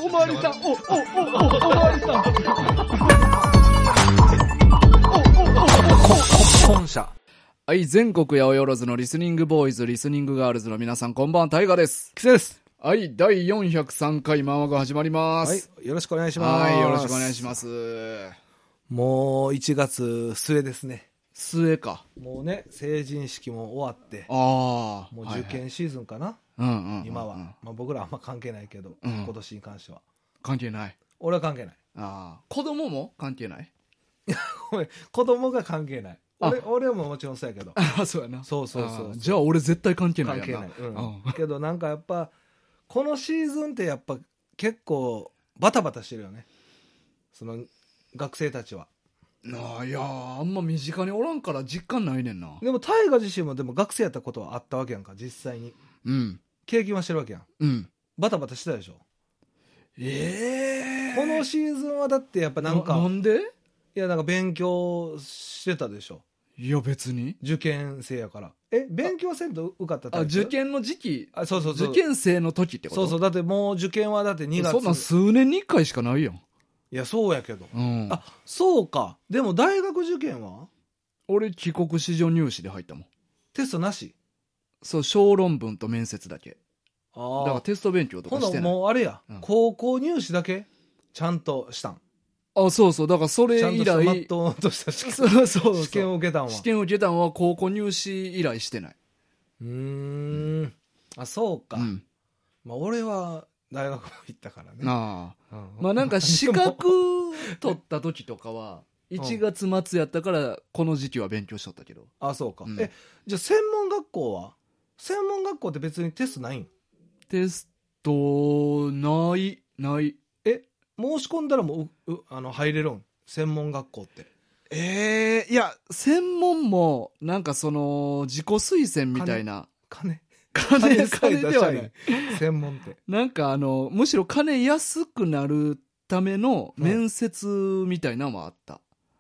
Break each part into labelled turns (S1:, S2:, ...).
S1: おまわりさん、おまわりさん。
S2: 本社。
S1: はい、全国八百万のリスニングボーイズ、リスニングガールズの皆さん、こんばんは、タイガです。
S2: キセです。
S1: はい、第403回マンワが始まります。
S2: はい、よろしくお願いします。
S1: はい、よろしくお願いします。
S2: もう1月末ですね。
S1: 末か。
S2: もうね、成人式も終わって、
S1: ああ、
S2: もう受験シーズンかな、今は。まあ僕らあんま関係ないけど、今年に関しては。
S1: 関係ない。
S2: 俺は関係ない。
S1: ああ、子供も関係ない。
S2: ごめん、子供が関係ない。俺ももちろんそうやけど。
S1: あ、そうやな。
S2: そうそうそう。
S1: じゃあ俺絶対関係ないやな。
S2: 関係ない。けどなんかやっぱ、このシーズンってやっぱ結構バタバタしてるよね。その学生たちは。
S1: いやあんま身近におらんから実感ないねんな。
S2: でも大河自身もでも学生やったことはあったわけやんか、実際に。
S1: うん。
S2: 経験はしてるわけやん。
S1: うん。
S2: バタバタしてたでしょ。こ
S1: こ
S2: のシーズンはだってやっぱなんか。
S1: なんで？
S2: いやなんか勉強してたでしょ。
S1: いや別に。
S2: 受験生やから。勉強せんと受かったタイプ？
S1: 受験の時期。
S2: そうそうそう。
S1: 受験生の時ってこと？
S2: そうそう。だってもう受験はだって2月。
S1: そんなん数年に1回しかないやん。
S2: いやそうやけど。
S1: うん。
S2: そうか。でも大学受験は？
S1: 俺帰国子女入試で入ったもん。
S2: テストなし？
S1: そう、小論文と面接だけ。だからテスト勉強とかしてない。
S2: もうあれや、高校入試だけちゃんとしたん？
S1: そうそう。だからそれ以来。
S2: ちゃんとまっとうとした試験を受けたんは。
S1: 試験を受けたんは高校入試以来してない。
S2: そうか。まあ俺は大学も行ったからね。
S1: まあなんか資格取った時とかは1月末やったからこの時期は勉強しとったけど。
S2: そうか。じゃあ専門学校って別にテストないん？
S1: テストない。
S2: 申し込んだらもう入れるん？専門学校って。
S1: いや専門もなんかその自己推薦みたいな
S2: 金
S1: ではない
S2: 専門って
S1: なんかむしろ金安くなるための面接みたいなのもあった。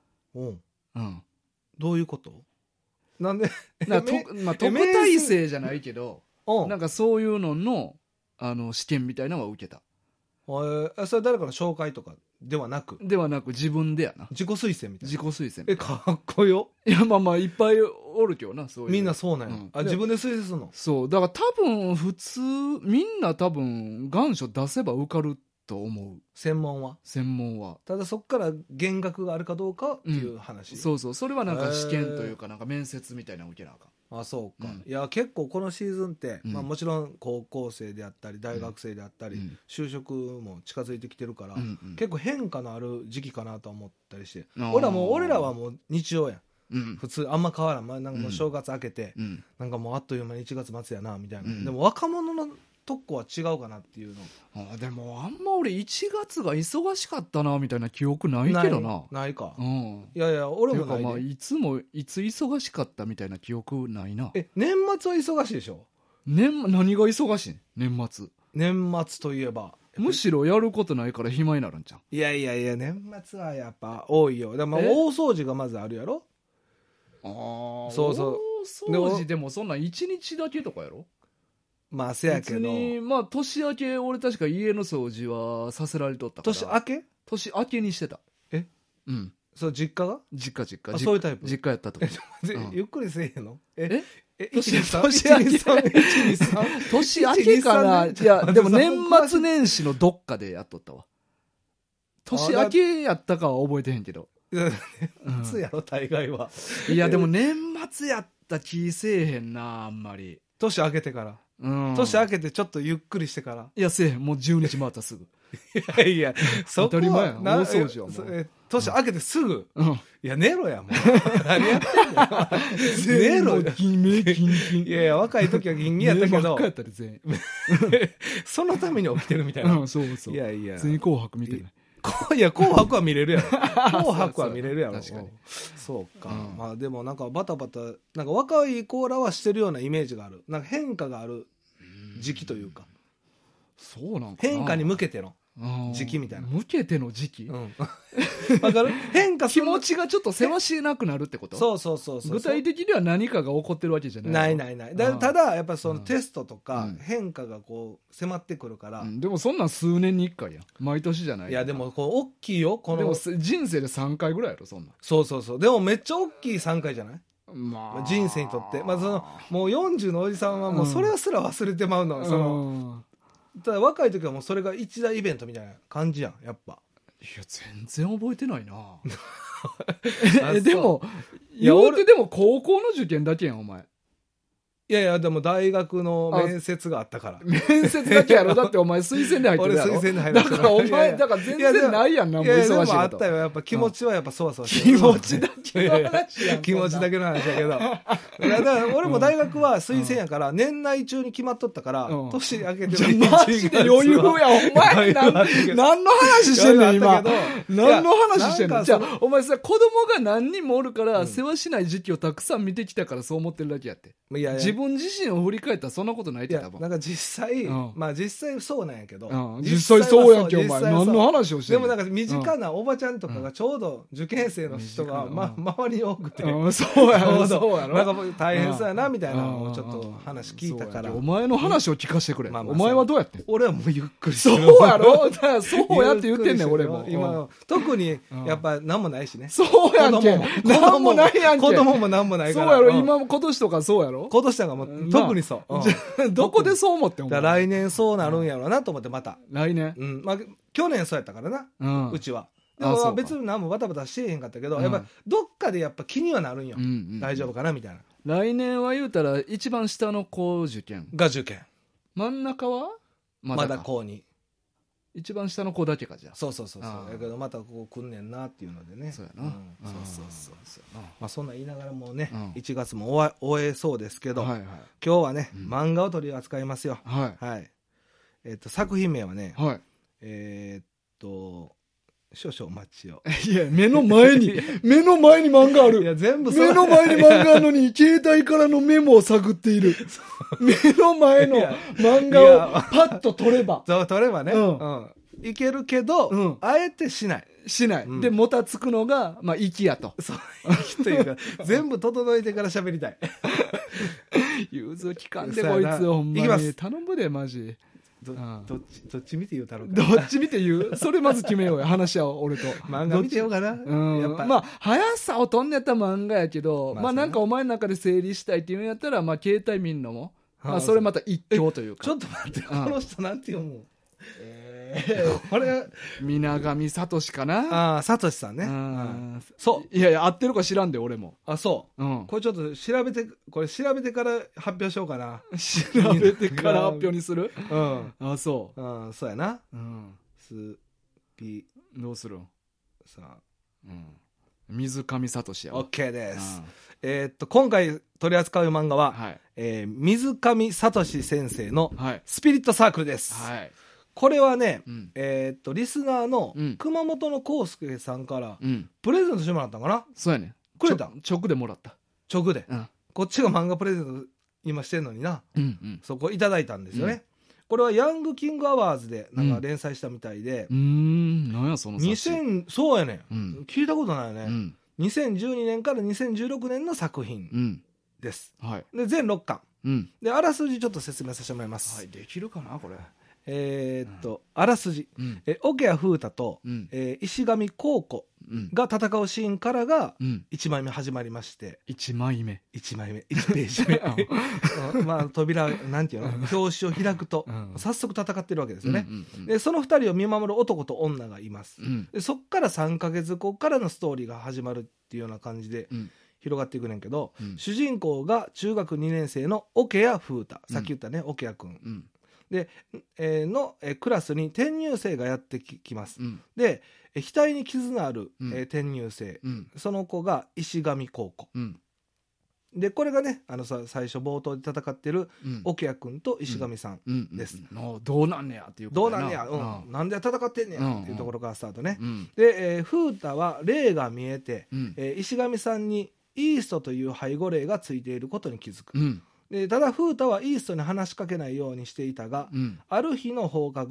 S2: どういうこと？なんで
S1: 特待生じゃないけどなんかそういうのの試験みたいなのは受けた。
S2: それ誰かの紹介とかではなく
S1: 自分でやな。
S2: 自己推薦みたいな。
S1: 自己推薦。
S2: かっこよ。
S1: いやまあいっぱいおるけどな。そういう
S2: みんなそうなんや。自分で推薦するの？そう
S1: だから多分普通みんな多分願書出せば受かると思う。専門は
S2: ただそっから減額があるかどうかっていう話。
S1: そうそれはなんか試験というかなんか面接みたいなの受けなあかん。
S2: そうか。いや結構このシーズンって、もちろん高校生であったり大学生であったり、就職も近づいてきてるから、結構変化のある時期かなと思ったりして、俺らはもう日常やん、普通あんま変わらん。なんかもう正月明けて、なんかもうあっという間に1月末やなみたいな、でも若者のとこは違うかなっていうの。
S1: でもあんま俺1月が忙しかったなみたいな記憶ないけどな。
S2: ないか。いや俺もないで。
S1: まあいつ忙しかったみたいな記憶ないな。
S2: 年末は忙しいでしょ？
S1: 何が忙しいん？年末
S2: といえば
S1: むしろやることないから暇になるんじゃん。
S2: いや年末はやっぱ多いよ。でも大掃除がまずあるやろ。そう
S1: 大掃除でもそんなん1日だけとかやろ。
S2: まあせやけど
S1: 別にまあ年明け俺確か家の掃除はさせられとったから。年明けにしてた。
S2: そう実家が
S1: 実家
S2: そういうタイプ。
S1: 実家やったとか。
S2: ゆっくりせえへんの？
S1: 年明けかな。いやでも年末年始のどっかでやっとったわ。年明けやったかは覚えてへんけど。
S2: 年末やろ大概は。
S1: いやでも年末やった気せえへんなあんまり。
S2: 年明けてから。年明けてちょっとゆっくりしてから。
S1: いやせえへん。もう10日回ったすぐ。
S2: いや
S1: 当たり前やん。大掃除はもう
S2: 年明けてすぐ。いや寝ろやもう。何やってんの？寝ろよ。いや若い時はギンギンやったけど。
S1: やったで全員。
S2: そのために起きてるみたいな。
S1: そう。
S2: いや
S1: 全員紅白見てない。
S2: いや紅白は見れるやろ。紅白は見れるやろ。
S1: 確かに。
S2: そうか。まあでもなんかバタバタなんか若い子らはしてるようなイメージがある。なんか変化がある時期というか。
S1: そうなんかな。
S2: 変化に向けての。 時期みたいな。
S1: 向けての時期、
S2: わかる？変化する。
S1: 気持ちがちょっとせわしなくなるってこと？
S2: そう。
S1: 具体的には何かが起こってるわけじゃない。
S2: ない。ただ、やっぱそのテストとか変化がこう迫ってくるから。
S1: でもそんなん数年に1回やん。毎年じゃない。
S2: いや、でもこう、大きいよ、この。
S1: でも人生で3回ぐらいやろ、そんなん。
S2: そう。でもめっちゃ大きい3回じゃない？
S1: まあ、
S2: 人生にとって。まあ、もう40のおじさんはもうそれすら忘れてまうの。ただ若い時はもうそれが一大イベントみたいな感じやん、やっぱ。
S1: いや、全然覚えてないな。でも、言うてでも高校の受験だけやん、お前。
S2: いや、でも大学の面接があったから。
S1: 面接だけやろ。だってお前推薦で入ってるやろ。
S2: 俺推薦で入ってる。
S1: だからお前、だから全然ないやんな、もう忙しいこと。
S2: いや、でもあったよ。やっぱ気持ちはやっぱそわそわして
S1: る。気持ちだけの話やん。
S2: 気持ちだけの話やけど。だから俺も大学は推薦やから、年内中に決まっとったから、年明けて
S1: もマジで余裕や、お前。何の話してんの、今。何の話してんの。じゃあ、お前さ、子供が何人もおるから、世話しない時期をたくさん見てきたからそう思ってるだけやって。自分自身を振り返ったらそんなことないって多分。
S2: なんか実際、まあ実際そうなんやけど。
S1: 実際そうやんけ、お前。何の話をしてんの。
S2: でもなんか身近なおばちゃんとかがちょうど受験生の人が周りに多くて。
S1: そうやろ、そうやろ。
S2: なんか大変そうやな、みたいなのをちょっと話聞いたから。
S1: お前の話を聞かせてくれ。お前はどうやってん？
S2: 俺はもうゆっくり
S1: そうやろ？だからそうやって言ってんねん、俺も。
S2: 今、特にやっぱ何もないしね。
S1: そうやんけ。何もないやんけ。
S2: 子供も何もないから。
S1: そうやろ、今も今年とかそうやろ？
S2: 今年とかも特にそう。
S1: どこでそう思ってんの？
S2: 来年そうなるんやろうなと思ってまた。
S1: 来年？
S2: まあ去年そうやったからな、うちは。でも別に何もバタバタしてへんかったけど、やっぱどっかでやっぱ気にはなるんよ。大丈夫かなみたいな。
S1: 来年は言うたら一番下の子受験。
S2: が受験。
S1: 真ん中は
S2: まだ高2。
S1: 一番下の子だけかじゃあ。
S2: そう。だけどまたこう来んねんなっていうのでね。
S1: そうやな。
S2: そう。まあそんな言いながらもね、1月も終えそうですけど、今日はね、漫画を取り扱いますよ。はい。作品名はね、少々お待ちを。
S1: いや、目の前に漫画ある。
S2: いや、全部
S1: 目の前に漫画あるのに、携帯からのメモを探っている。目の前の漫画をパッと取れば。
S2: 取ればね。いけるけど、あえてしない。
S1: で、もたつくのが、まあ、息やと。
S2: そう、息というか、全部整えてから喋りたい。
S1: 融通聞かんで、こいつ、ほんまに。いきます。頼むで、マジ。
S2: どっち見て言うたろうか。
S1: どっち見て言う？それまず決めようよ。話し合おう、俺と。
S2: 漫画見てようかな。
S1: やっぱまあ、速さを飛んでやったら漫画やけど、まあなんかお前の中で整理したいっていうんやったら、まあ携帯見んのも、まあそれまた一興というか。
S2: ちょっと待って、この人なんて読む？これ、
S1: 皆上聡かな。
S2: ああ、聡さんね。
S1: そう。いや、合ってるか知らんで、俺も。
S2: あ、そう。これちょっと調べてから発表しようかな。
S1: 調べてから発表にする？あ、そう。
S2: そうやな。
S1: どうするん？
S2: さあ。
S1: 水上聡やわ。
S2: OK です。今回取り扱う漫画は、水上聡先生のスピリットサークルです。これはね、リスナーの熊本の康介さんからプレゼントしてもらったんかな。
S1: そうやね。
S2: くれた？
S1: 直でもらった。
S2: 直で。こっちが漫画プレゼント今してんのにな。そこいただいたんですよね。これはヤングキングアワーズでなんか連載したみたいで。
S1: なんやその冊子。
S2: そうやね。聞いたことないよね。2012年から2016年の作品です。で、全6巻。で、あらすじちょっと説明させてもらいます。
S1: できるかなこれ。
S2: あらすじ。桶谷風太と石上孝子が戦うシーンからが1枚目始まりまして。
S1: 1枚目。
S2: 1ページ目。まあ、扉、なんていうの、表紙を開くと、早速戦ってるわけですよね。で、その2人を見守る男と女がいます。でそっから3ヶ月後からのストーリーが始まるっていうような感じで、広がっていくねんけど、主人公が中学2年生の桶谷風太。さっき言ったね、桶谷くん。で、クラスに転入生がやってきます。で、額に傷のある、転入生、その子が石上孝子。で、これがね、最初冒頭で戦ってる桶谷君と石上さんです。
S1: どうなんねやっていう
S2: こと。どうなんねや、なんで戦ってんねやっていうところからスタートね。で、風太は霊が見えて、石上さんにイーストという背後霊がついていることに気づく。でただ風太はイーストに話しかけないようにしていたが、ある日の放課後、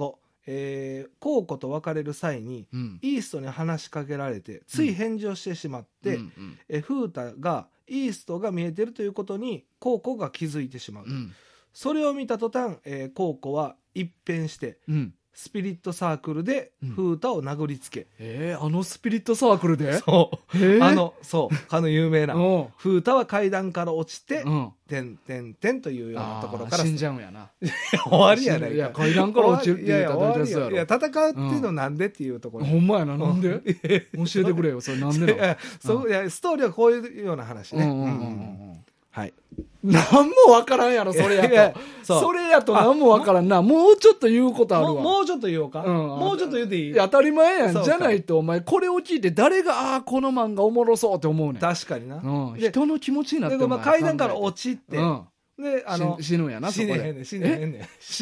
S2: コウコと別れる際に、イーストに話しかけられてつい返事をしてしまって、フータがイーストが見えてるということにコウコが気づいてしまう、それを見た途端、コウコは一変して、スピリットサークルでフータを殴りつけ、
S1: あのスピリットサークルで
S2: そうかの有名なフータは階段から落ちて、てんてんてんというようなところから
S1: 死んじゃうんやな。
S2: 終わりやないか。
S1: いや階段から落ちるって言ったら大体そうやろ。
S2: いや戦うっていうのなんでっていうところ、
S1: ほんまやな。なんで教えてくれよそれ。なんでなの。
S2: いやストーリーはこういうような話ね。はい。
S1: 何もわからんやろそれやと。それやと何もわからんな。もうちょっと言うことあるわ。
S2: もうちょっと言おうか。もうちょっと言っていい？
S1: 当たり前やん。じゃないとお前これを聞いて誰がこの漫画おもろそうって思うねん。
S2: 確かにな。
S1: 人の気持ちになって
S2: で階段から落ちて、で
S1: 死ぬんやな。
S2: 死ねへんねん。死なへん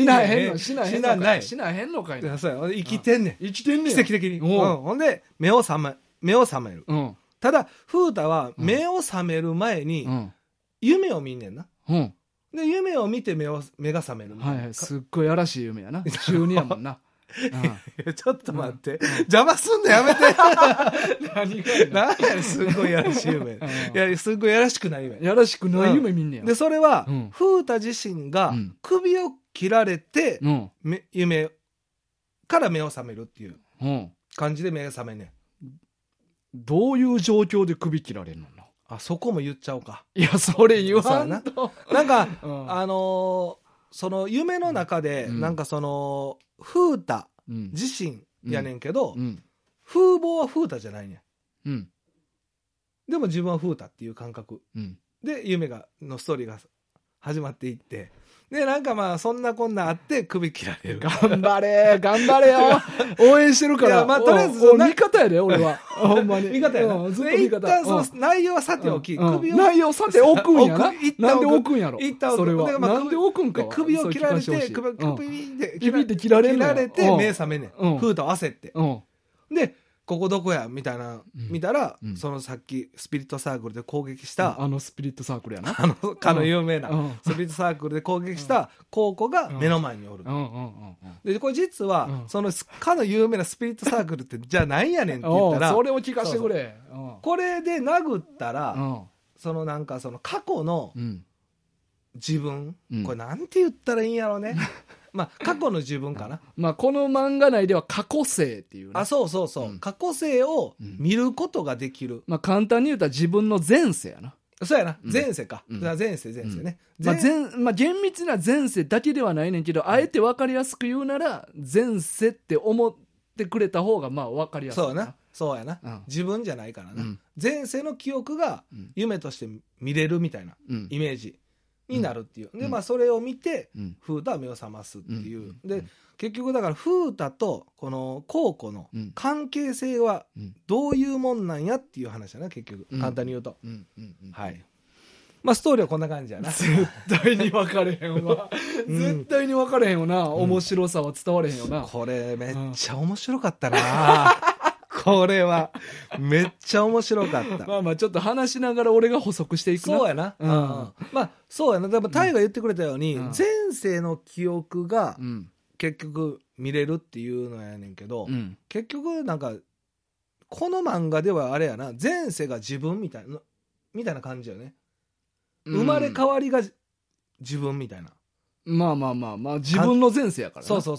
S1: のかいな。
S2: 生きてんねん。
S1: 生きてんねん。
S2: 奇跡的に。ほんで目を覚める。ただフータは目を覚める前に夢を見んねんな。で夢を見て目が覚める。
S1: すっごいやらしい夢やな。中二やもんな。
S2: ちょっと待って、邪魔すんのやめて。何やすっごいやらしい夢。いやすっごいやらしくない夢。
S1: やらしくない夢見んねや。
S2: でそれはフータ自身が首を切られて夢から目を覚めるっていう感じで目が覚めんねん。
S1: どういう状況で首切られるの？
S2: そこも言っちゃおうか。
S1: いやそれ言わんと。
S2: なんかその夢の中でなんかそのフータ自身やねんけど、風貌はフータじゃないねん。でも自分はフータっていう感覚で夢のストーリーが始まっていって、でなんかまあそんなこんなあって首切られる。
S1: 頑張れよ。応援してるから。
S2: まあとりあえず
S1: 味方やで俺は。ほんまに
S2: 味方やな。ずっと味方。一旦その内容はさておき、
S1: 内容さておくんやな。なんで置くんやろ。それはなんで置くんか。
S2: 首を切られて
S1: 首で切られ
S2: て目覚めねん。フータを焦って。でここどこやみたいな見たら、そのさっきスピリットサークルで攻撃した
S1: スピリットサークルやな。
S2: かの有名なスピリットサークルで攻撃したコウコが目の前におる。でこれ実はそのかの有名なスピリットサークルってじゃあ何やねんって言ったら、
S1: それを聞かせてくれ。
S2: これで殴ったらそのなんかその過去の自分、これなんて言ったらいいんやろうね。まあ過去の自分かな。
S1: まあこの漫画内では過去性っていうね。
S2: そう、過去性を見ることができる。
S1: まあ簡単に言うたら自分の前世やな。
S2: そうやな、前世か。前世ね。
S1: まあ厳密な前世だけではないねんけど、あえて分かりやすく言うなら前世って思ってくれた方がまあ分かりやすい。
S2: そうやな。自分じゃないからな。前世の記憶が夢として見れるみたいなイメージになるっていう。でまあそれを見てフータは目を覚ますっていう。で結局だからフータとこのコウコの関係性はどういうもんなんやっていう話だな結局。簡単に言うと。はい。まあストーリーはこんな感じやな。
S1: 絶対に分かれへんわ。絶対に分かれへんよな。面白さは伝われへんよな。
S2: これめっちゃ面白かったな。これはめっちゃ面白かった。
S1: まあまあちょっと話しながら俺が補足していくな。
S2: そうやな。まあそうやな。でもタイが言ってくれたように、前世の記憶が結局見れるっていうのやねんけど、結局なんかこの漫画ではあれやな、前世が自分みたいな感じよね。生まれ変わりが自分みたいな。
S1: まあ自分の前世やからな。
S2: そう。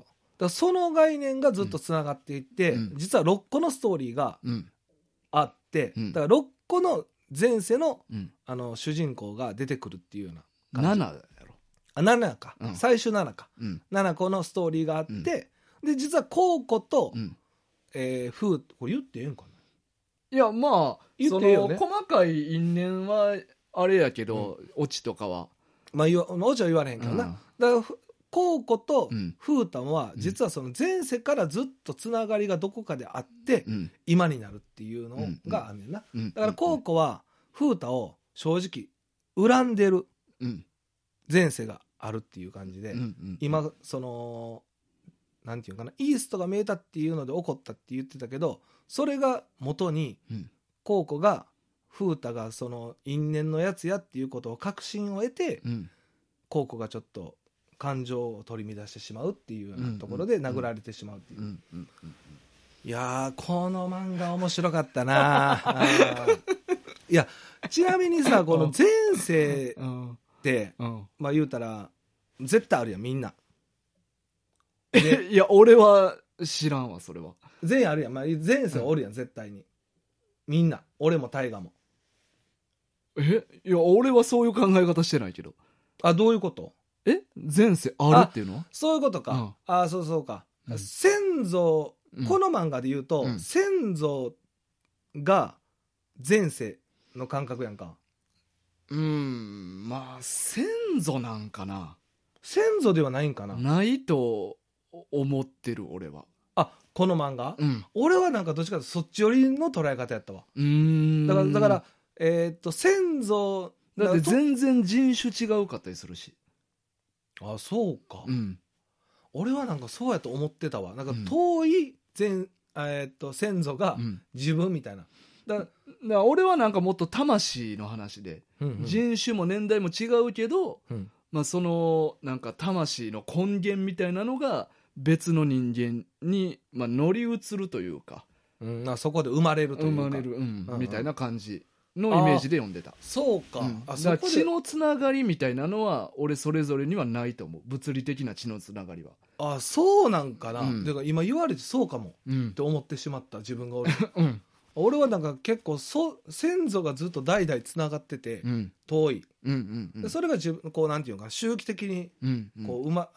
S2: だその概念がずっとつながっていって、実は6個のストーリーがあって、だから6個の前世の、主人公が出てくるっていうような感じ。
S1: 7やろ。
S2: 7か、最終7か、7個のストーリーがあって、で実はコウコと、これ言ってええんかな。
S1: いやまあ
S2: 言ってええよね。
S1: 細かい因縁はあれやけど、オチとかは
S2: まあオチは言われへんけどな。だからコウコとフータンは実はその前世からずっとつながりがどこかであって今になるっていうのがあんねんな。だからコウコはフータを正直恨んでる前世があるっていう感じで、今そのなんていうかな、イーストが見えたっていうので怒ったって言ってたけど、それが元にコウコがフータがその因縁のやつやっていうことを確信を得て、コウコがちょっと感情を取り乱してしまうっていうようなところで殴られてしまうっていう、いやーこの漫画面白かったないやちなみにさこの前世ってまあ言うたら絶対あるやんみんな。
S1: いや俺は知らんわそれは。
S2: 前世あるやん、まあ、前世おるやん、絶対にみんな。俺も大河も。
S1: いや俺はそういう考え方してないけど。
S2: どういうこと？
S1: 前世あるっていうのは
S2: そういうことか、そうか、先祖、この漫画で言うと、先祖が前世の感覚やんか。
S1: まあ先祖なんかな。
S2: 先祖ではないんかな。
S1: ないと思ってる俺は。
S2: この漫画、俺はなんかどっちかというとそっち寄りの捉え方やったわ。だから先祖
S1: だって全然人種違うかったりするし。
S2: そうか、俺はなんかそうやと思ってたわ。なんか遠い先祖が自分みたいな。
S1: だから俺はなんかもっと魂の話で、人種も年代も違うけど、まあそのなんか魂の根源みたいなのが別の人間にまあ乗り移るというか、
S2: そこで生まれるというか、
S1: みたいな感じのイメージで読んでた。
S2: そうか、
S1: だから血のつながりみたいなのは俺それぞれにはないと思う。物理的な血のつながりは。
S2: そうなんかな、だから今言われてそうかも、って思ってしまった自分がおる。俺はなんか結構先祖がずっと代々つながってて、遠い、それが自分こうなんていうか周期的にこうま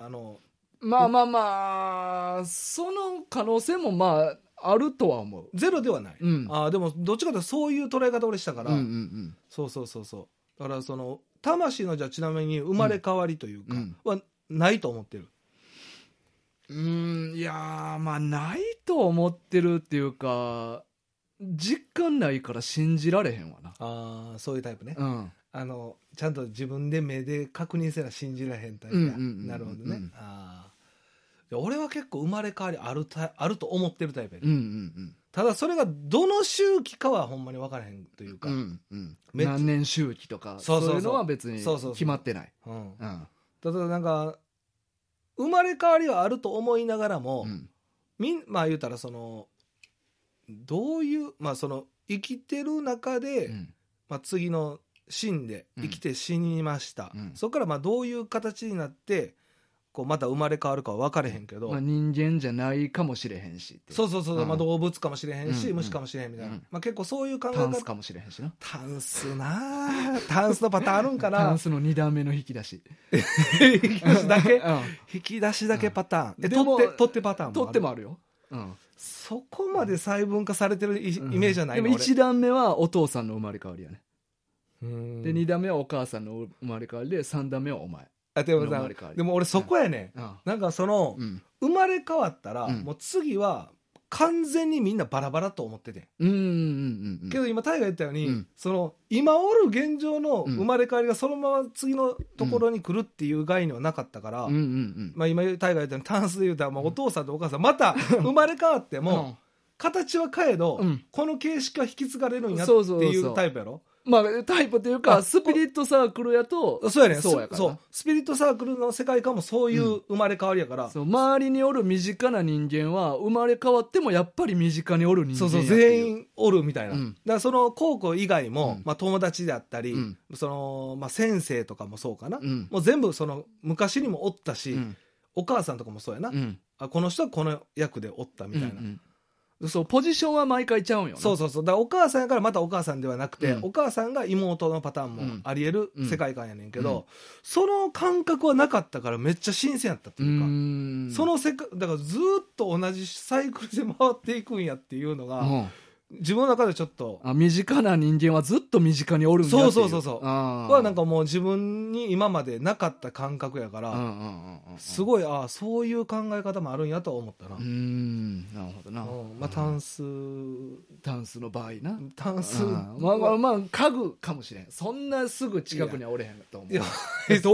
S1: あその可能性もまああるとは思う。
S2: ゼロではない、でもどっちかというとそういう捉え方俺したから、そうだからその魂のじゃあちなみに生まれ変わりというか、はないと思ってる。
S1: いやまあないと思ってるっていうか実感ないから信じられへんわな。
S2: そういうタイプね、ちゃんと自分で目で確認せな信じられへんタイプや。なるほどね。俺は結構生まれ変わりあると思ってるタイプやね。ただそれがどの周期かはほんまに分からへんというか、
S1: 何年周期とかそういうのは別に決まってない。
S2: ただなんか生まれ変わりはあると思いながらも、まあ言うたらそのどういうまあその生きてる中で、次の死んで生きて死にました、そこからまあどういう形になってこうまた生まれ変わるかは分かれへんけど、
S1: 人間じゃないかもしれへんしって。
S2: まあ、動物かもしれへんし、虫かもしれへんみたいな、まあ、結構そういう考え方。
S1: タンスかもしれへんしな。
S2: タンスのパターンあるんかな。
S1: タンスの2段目の引き出し
S2: 引き出しだけ、引き出しだけパターン、取ってパターンもある。
S1: 取ってもあるよ。
S2: そこまで細分化されてるイメージじゃないの。
S1: でも1段目はお父さんの生まれ変わりやね。で2段目はお母さんの生まれ変わりで3段目はお前。
S2: でも俺そこやね、なんかその、生まれ変わったら、もう次は完全にみんなバラバラと思ってて、けど今タイが言ったように、その今おる現状の生まれ変わりがそのまま次のところに来るっていう概念はなかったから、まあ今タイが言ったようにタンスで言うたら、まあ、お父さんとお母さんまた生まれ変わっても、形は変えど、この形式は引き継がれるんやっていうタイプやろ。まあ、
S1: タイプというかスピリットサークルやと
S2: そうやね。そうスピリットサークルの世界観もそういう生まれ変わりやから、
S1: 周りにおる身近な人間は生まれ変わってもやっぱり身近におる人間やっていう。
S2: 全員おるみたいな、だからその高校以外も、まあ、友達であったり、そのまあ、先生とかもそうかな、もう全部その昔にもおったし、お母さんとかもそうやな、この人はこの役でおったみたいな、
S1: そうポジションは毎回ちゃうんよね。
S2: だからお母さんやからまたお母さんではなくて、お母さんが妹のパターンもあり得る世界観やねんけど、その感覚はなかったからめっちゃ新鮮やったっていうか、その世界だからずっと同じサイクルで回っていくんやっていうのが、自分の中でちょっと
S1: 身近な人間はずっと身近におるんだっていう。
S2: はなんかもう自分に今までなかった感覚やから、すごいそういう考え方もあるんやと思ったな。
S1: なるほどな。
S2: まあタンス
S1: の場合な。
S2: タンス
S1: まあ家具かもしれん。そんなすぐ近くにはおれへんと思う。ドア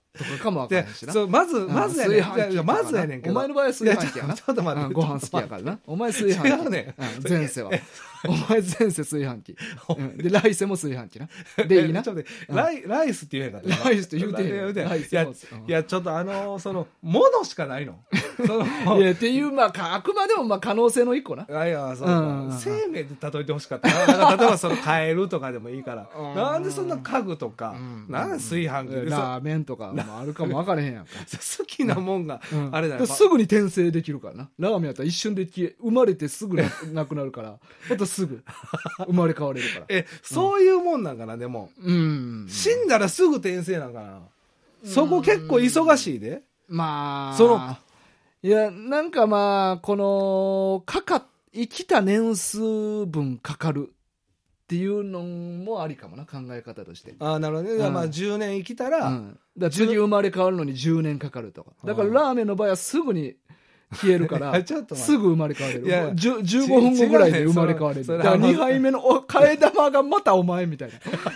S1: とかかもわからんしな。
S2: まずやねん。まずやねんけど。
S1: お前の場合は炊飯器やな。
S2: ちょっと待って。
S1: ご飯好きやからな。お前炊飯器。
S2: 違うね
S1: ん。前世は。お前前世炊飯器。で、来世も炊飯器な。で、いいな。
S2: ちょっとライスって言えへんかった。
S1: ライスって言うてへん。
S2: いや、ちょっとものしかないの。
S1: いや、っていう、あくまでも可能性の一個な。
S2: いや、そうか。生命で例えてほしかったな。例えばカエルとかでもいいから。なんでそんな家具とか、なんで炊飯器で
S1: ラーメンとかもあるかも分からへんやんか。
S2: 好きなもんが、あれだよ。
S1: すぐに転生できるからな。ラーメンやったら一瞬で生まれてすぐなくなるから、またすぐ生まれ変われるから。
S2: そういうもんなんかな、でも。死んだらすぐ転生なんかな。そこ結構忙しいで。
S1: いや、なんかこの、生きた年数分かかるっていうのもありかもな、考え方として。
S2: なるほどね。10年生きたら、
S1: 次生まれ変わるのに10年かかるとか。だからラーメンの場合はすぐに消えるからすぐ生まれ変われる。15分後ぐらいで生まれ変われる。だから2杯目の替え玉がまたお前みたいな。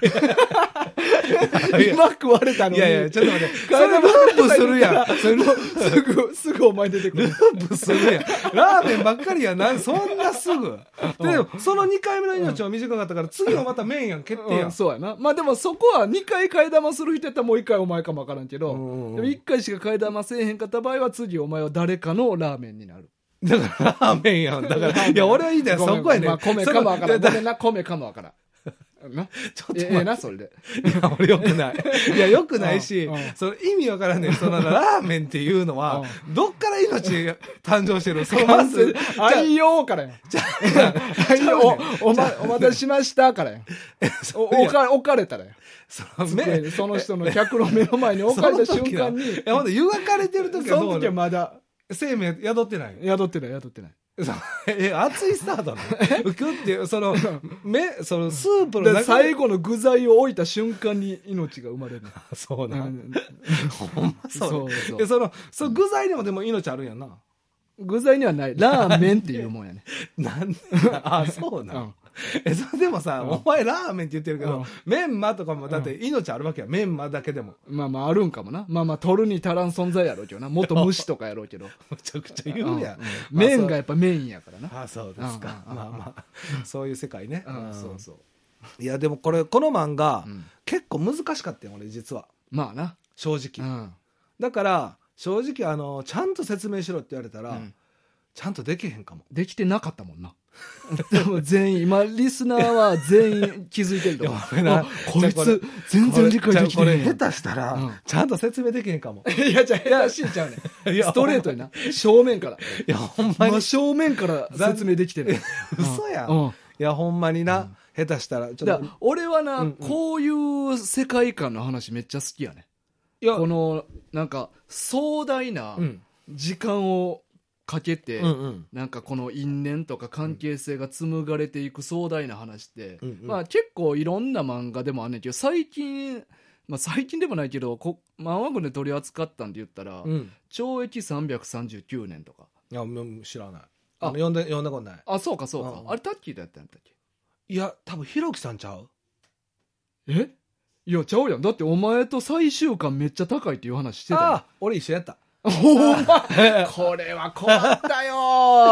S1: 今食われたのに。
S2: いやちょっと待って。それループするやん。
S1: すぐお前出てくる。
S2: ループするやん。ラーメンばっかりやん。そんなすぐ。でもその2回目の命は短かったから次はまた麺やん、決定やん。
S1: そうやな。でもそこは2回替え玉する人やったらもう1回お前かもわからんけど、でも1回しか替え玉せえへんかった場合は次お前は誰かのラーメンになる。
S2: だからラーメンやん。だからいや俺はいいんだよ。そこやね。
S1: 米かもわからん。ごめんな、米かもわからん。なちょっと待って。それで。
S2: いや、俺よくない。いや、よくないし、その意味わからんねん。ラーメンっていうのは、どっから命誕生してるの？
S1: まず、愛用からや。愛用、お待たせしましたからや。置かれたらや。その人の客の目の前に置かれた瞬間に。
S2: いや、ほんと湯がかれてる時はどう？
S1: その時はまだ。
S2: 生命宿ってない？
S1: 宿ってない。
S2: 熱いスタートなの？うくってそのスープの中
S1: 最後の具材を置いた瞬間に命が生まれる。
S2: そうな。ほんまそう。その具材にもでも命あるんやな。
S1: 具材にはない。ラーメンっていうもんやね。
S2: そうな。それでもさ、お前ラーメンって言ってるけど、メンマとかもだって命あるわけや。メンマだけでも。
S1: あるんかもな。取るに足らん存在やろうけどな。元虫とかやろうけど。
S2: むちゃくちゃ言うやん。
S1: 麺がやっぱメインやからな。
S2: そうですか。そういう世界ね。
S1: そうそう。
S2: いやでもこの漫画、結構難しかったよ俺実は。
S1: な。
S2: 正直。だから正直ちゃんと説明しろって言われたら、ちゃんとできへんかも。
S1: できてなかったもんな。でも全員、今リスナーは全員気づいてると思う。こいつ全然理解できてない。
S2: これ下手したら、ちゃんと説明できへんかも。
S1: いや、じゃあ下手しんちゃうね。ストレートにな。正面から。
S2: いや、ほんまに。
S1: 正面から説明できてる。
S2: 嘘やん。いや、ほんまにな。下手したら。
S1: 俺はな、こういう世界観の話めっちゃ好きやね。この、なんか、壮大な時間をかけて、なんかこの因縁とか関係性が紡がれていく壮大な話って、結構いろんな漫画でもあんねんけど、最近でもないけど、漫画群で取り扱ったんで言ったら、懲役339年とか。
S2: いや、知らない。読んだことない。
S1: そうか。あれタッキーだったんだっけ？
S2: いや、多分ひろきさんちゃう？
S1: いや、ちゃうやん。だってお前と最終巻めっちゃ高いっていう話してた。
S2: 俺一緒やった。
S1: これは困ったよ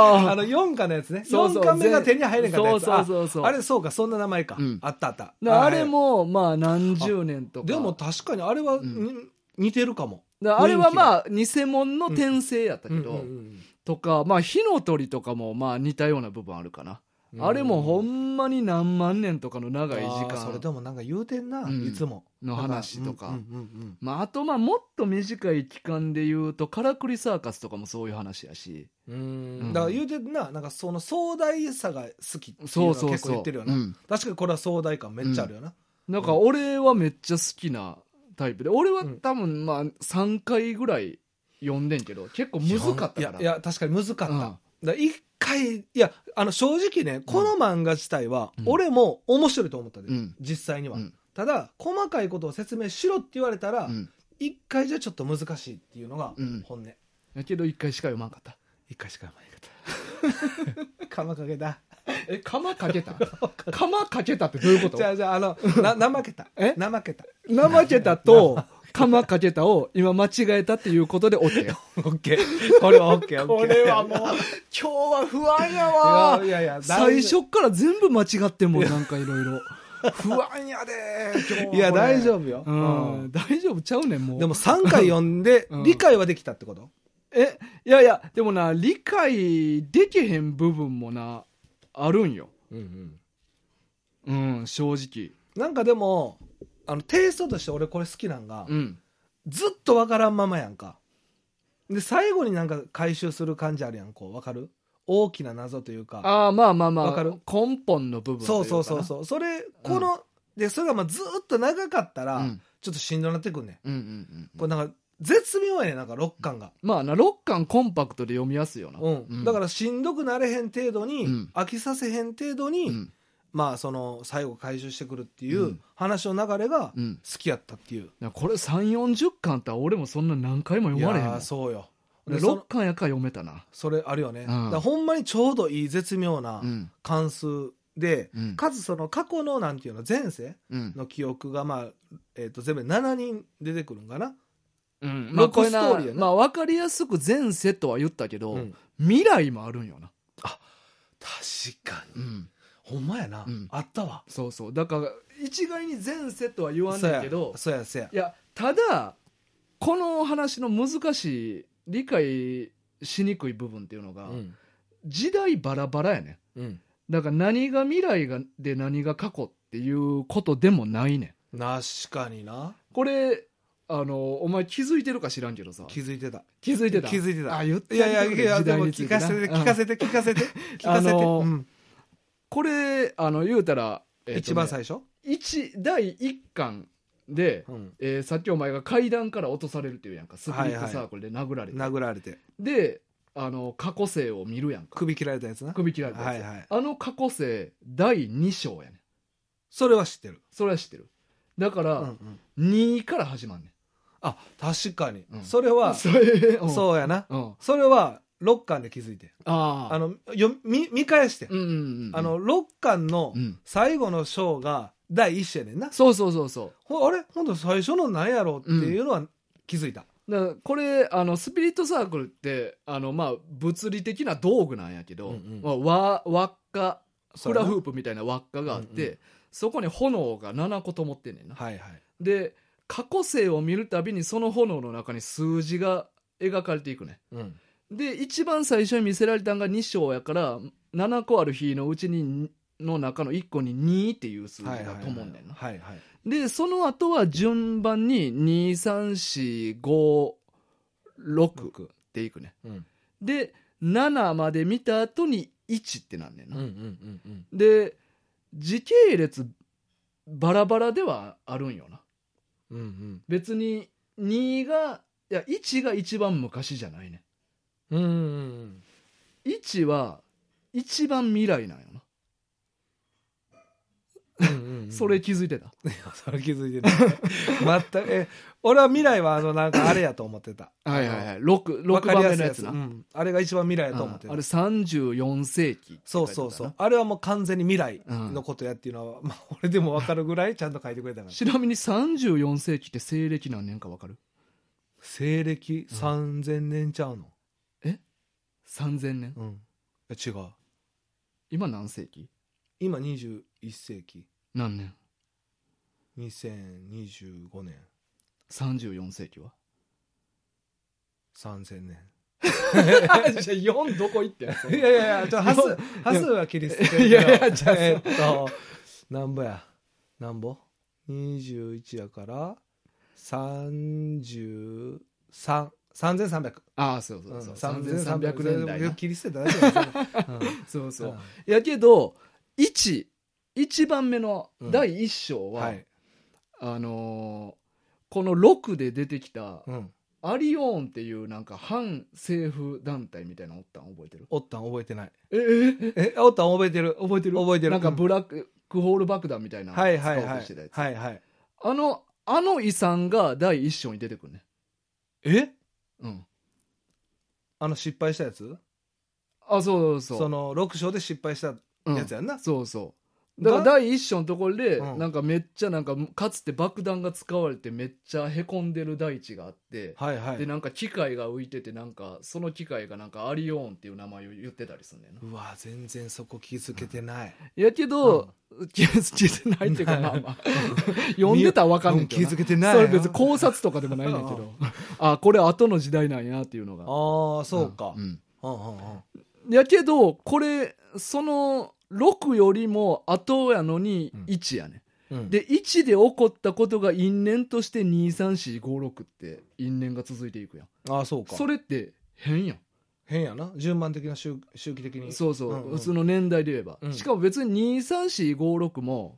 S2: 4巻のやつね。4巻目が手に入れんかったやつ。そう。あれ、そうか、そんな名前か。あった。
S1: あれも、何十年とか。
S2: でも確かにあれは似てるかも。
S1: あれは偽物の転生やったけど、とか、火の鳥とかも似たような部分あるかな。あれもほんまに何万年とかの長い時間。
S2: それでもなんか言うてんな、いつも。
S1: の話とか。あともっと短い期間で言うと、カラクリサーカスとかもそういう話やし。
S2: だから言うてんな、なんかその壮大さが好きっていうのは結構言ってるよな。確かにこれは壮大感めっちゃあるよな。
S1: なんか俺はめっちゃ好きなタイプで、俺は多分3回ぐらい読んでんけど、結構難かったから。
S2: いや、確かに難かった。一回、いや、正直ね、この漫画自体は、俺も面白いと思ったで、実際には。ただ、細かいことを説明しろって言われたら、一回じゃちょっと難しいっていうのが本音。
S1: やけど一回しか読まんかった。
S2: 一回しか読まんかった。釜かけた。
S1: 釜かけた釜かけたってどういうこと？
S2: じゃあ、怠けた。
S1: 怠けたと、 釜かけたを今間違えたっていうことで OK よ。
S2: OK。これは OK。
S1: これはもう、今日は不安やわ。
S2: いや、
S1: 最初から全部間違ってんもん、なんかいろいろ。不安やで、今日は。
S2: いや、大丈夫よ。
S1: 大丈夫ちゃうねん、もう。
S2: でも3回読んで、理解はできたってこと？
S1: いや、でもな、理解できへん部分もな、あるんよ。正直。
S2: なんかでも、テイストとして俺これ好きなんが、ずっとわからんままやんか。で、最後になんか回収する感じあるやん、こう、わかる？大きな謎というか。
S1: まあ。わ
S2: かる？
S1: 根本の部分というかな。
S2: そう。それ、で、それがまあずっと長かったら、ちょっとしんどなってくんねん。これなんか、絶妙やねん、なんか6巻が。
S1: まあな、6巻コンパクトで読みやすいよな。
S2: だからしんどくなれへん程度に、飽きさせへん程度に、まあその最後回収してくるっていう話の流れが好きやったっていう。
S1: これ3、40巻って俺もそんな何回も読まれへんもん。
S2: いやそうよ。
S1: 6巻やから読めたな。
S2: それあるよね。だからほんまにちょうどいい絶妙な関数で、かつその過去のなんていうの前世の記憶がまあ、全部7人出てくるんかな。
S1: まあこれな、まあ分かりやすく前世とは言ったけど、未来もあるんよな。
S2: あ、確かに。ほんまやな、あったわ。
S1: そうだから一概に前世とは言わんねんけど、
S2: そうやい
S1: やただこの話の難しい理解しにくい部分っていうのが、時代バラバラやねん、だから何が未来で何が過去っていうことでもないね
S2: ん。確かにな。
S1: これお前気づいてるか知らんけどさ。
S2: 気づいてた。
S1: あ、言って
S2: いやでも聞かせて
S1: これ言うたら、
S2: 一番最初
S1: 第1巻で、さっきお前が階段から落とされるっていうやんか。スプリットサークルで殴られてで過去生を見るやんか。
S2: 首切られたやつな。
S1: 過去生第2章やねん。
S2: それは知ってる。
S1: だから、2から始まんねん。
S2: あ、確かに。それは、そうやな。それは、6巻で気づいて。見返して。6巻の最後の章が第1章やねんな。
S1: そう。
S2: あれほんと最初の何やろっていうのは気づいた。
S1: だからこれ、スピリットサークルって、まあ、物理的な道具なんやけど、輪っか、フラフープみたいな輪っかがあって、そこに炎が7個ともってんねんな。で、過去生を見るたびにその炎の中に数字が描かれていくね、で一番最初に見せられたのが2章やから、7個ある日のうちにの中の1個に2っていう数字がともんねんな。でその後は順番に23456っていくね、で7まで見た後に1ってなんねんな、で時系列バラバラではあるんよな。別に1が一番昔じゃないね。1は一番未来なんよな。それ気づいてた？い
S2: や、それ気づいてた。全く、俺は未来はなんかあれやと思ってた。
S1: 6番目のやつな。
S2: あれが一番未来やと思ってた。
S1: あれ34世紀。
S2: そう。あれはもう完全に未来のことやっていうのは、まあ俺でも分かるぐらいちゃんと書いてくれたから。
S1: ちなみに34世紀って西暦何年か分かる？
S2: 西暦3000年ちゃうの
S1: ？3000年？
S2: 違う。
S1: 今何世紀？
S2: 今21世紀。
S1: 何年
S2: ？2025年。
S1: 34世紀は
S2: 3000年。
S1: じゃあ4どこ行ってんの？
S2: いや端数は切り捨てる。
S1: いやじゃあ
S2: なんぼや。なんぼ ?21 やから33。3300。
S1: そう。3300年代な。
S2: 切り捨てただけ
S1: そう。やけど、一番目の第1章は、この6で出てきた、アリオーンっていうなんか反政府団体みたいなのおったん覚えてる？
S2: 覚えてない。
S1: おったん覚えてる？覚えてる。なんかブラックホール爆弾みたいなの使おうとしてたやつ。あの遺産が第1章に出てくるね。
S2: 失敗したやつ？
S1: そう。
S2: その6章で失敗したやつやんな。
S1: そう。 だから第一章のところで、
S2: うん
S1: なんかめっちゃなんかかつて爆弾が使われてめっちゃへこんでる大地があって、
S2: はいはい
S1: でなんか機械が浮いてて、なんかその機械がなんかアリオーンっていう名前を言ってたりするんだよな。
S2: うわ全然そこ気づけてない、
S1: やけど、気づいてないっていうか、まあまあ読んでたら分かんないけどな、
S2: 気づけてない
S1: それ別に考察とかでもないんだけどあ、これ後の時代なんやっていうのが。
S2: ああそうか、
S1: うん
S2: うんうんうん
S1: やけどこれその6よりも後やのに1やね、
S2: うん
S1: で1で起こったことが因縁として23456って因縁が続いていくやん。
S2: ああそうか、
S1: それって変やん。
S2: 変やな、順番的な周期的に。
S1: そうそう、
S2: うんうん
S1: 普通の年代で言えば、
S2: うん
S1: しかも別に23456も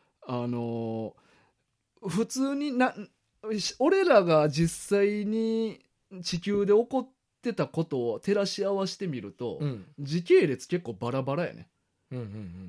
S1: 普通に俺らが実際に地球で起こってたことを照らし合わせてみると、
S2: うん
S1: 時系列結構バラバラやね。
S2: うんうん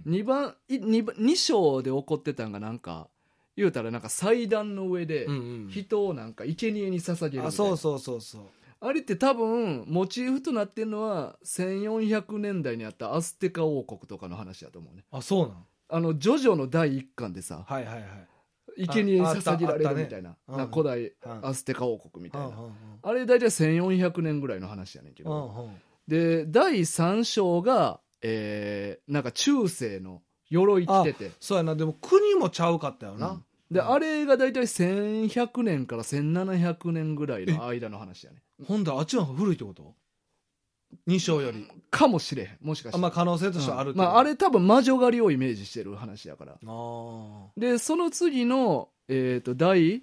S1: 2章で起こってたんがなんか言うたらなんか祭壇の上で
S2: うんうん
S1: 人をなんか生贄に捧げるみたいな、
S2: あそうそうそうそう、
S1: あれって多分モチーフとなってるのは1400年代にあったアステカ王国とかの話だと思うね。
S2: あそうなん
S1: ジョジョの第一巻でさ、
S2: はいはいはい
S1: 生贄に捧げられるみたいな、
S2: あったね
S1: なんか古代
S2: うん
S1: アステカ王国みたいな、
S2: うんうん
S1: あれ大体1400年ぐらいの話やねんけど、
S2: うんうん
S1: で第3章が、なんか中世の鎧着てて、
S2: そうやな、でも国もちゃうかったよな、
S1: うんであれが大体1100年から1700年ぐらいの間の話やね。
S2: ほんだらあっちの方が古いってこと2章より、
S1: かもしれへん、もしかして
S2: あまあ可能性としてはあるけど、
S1: まあ、あれ多分魔女狩りをイメージしてる話やから。
S2: あ
S1: でその次の、第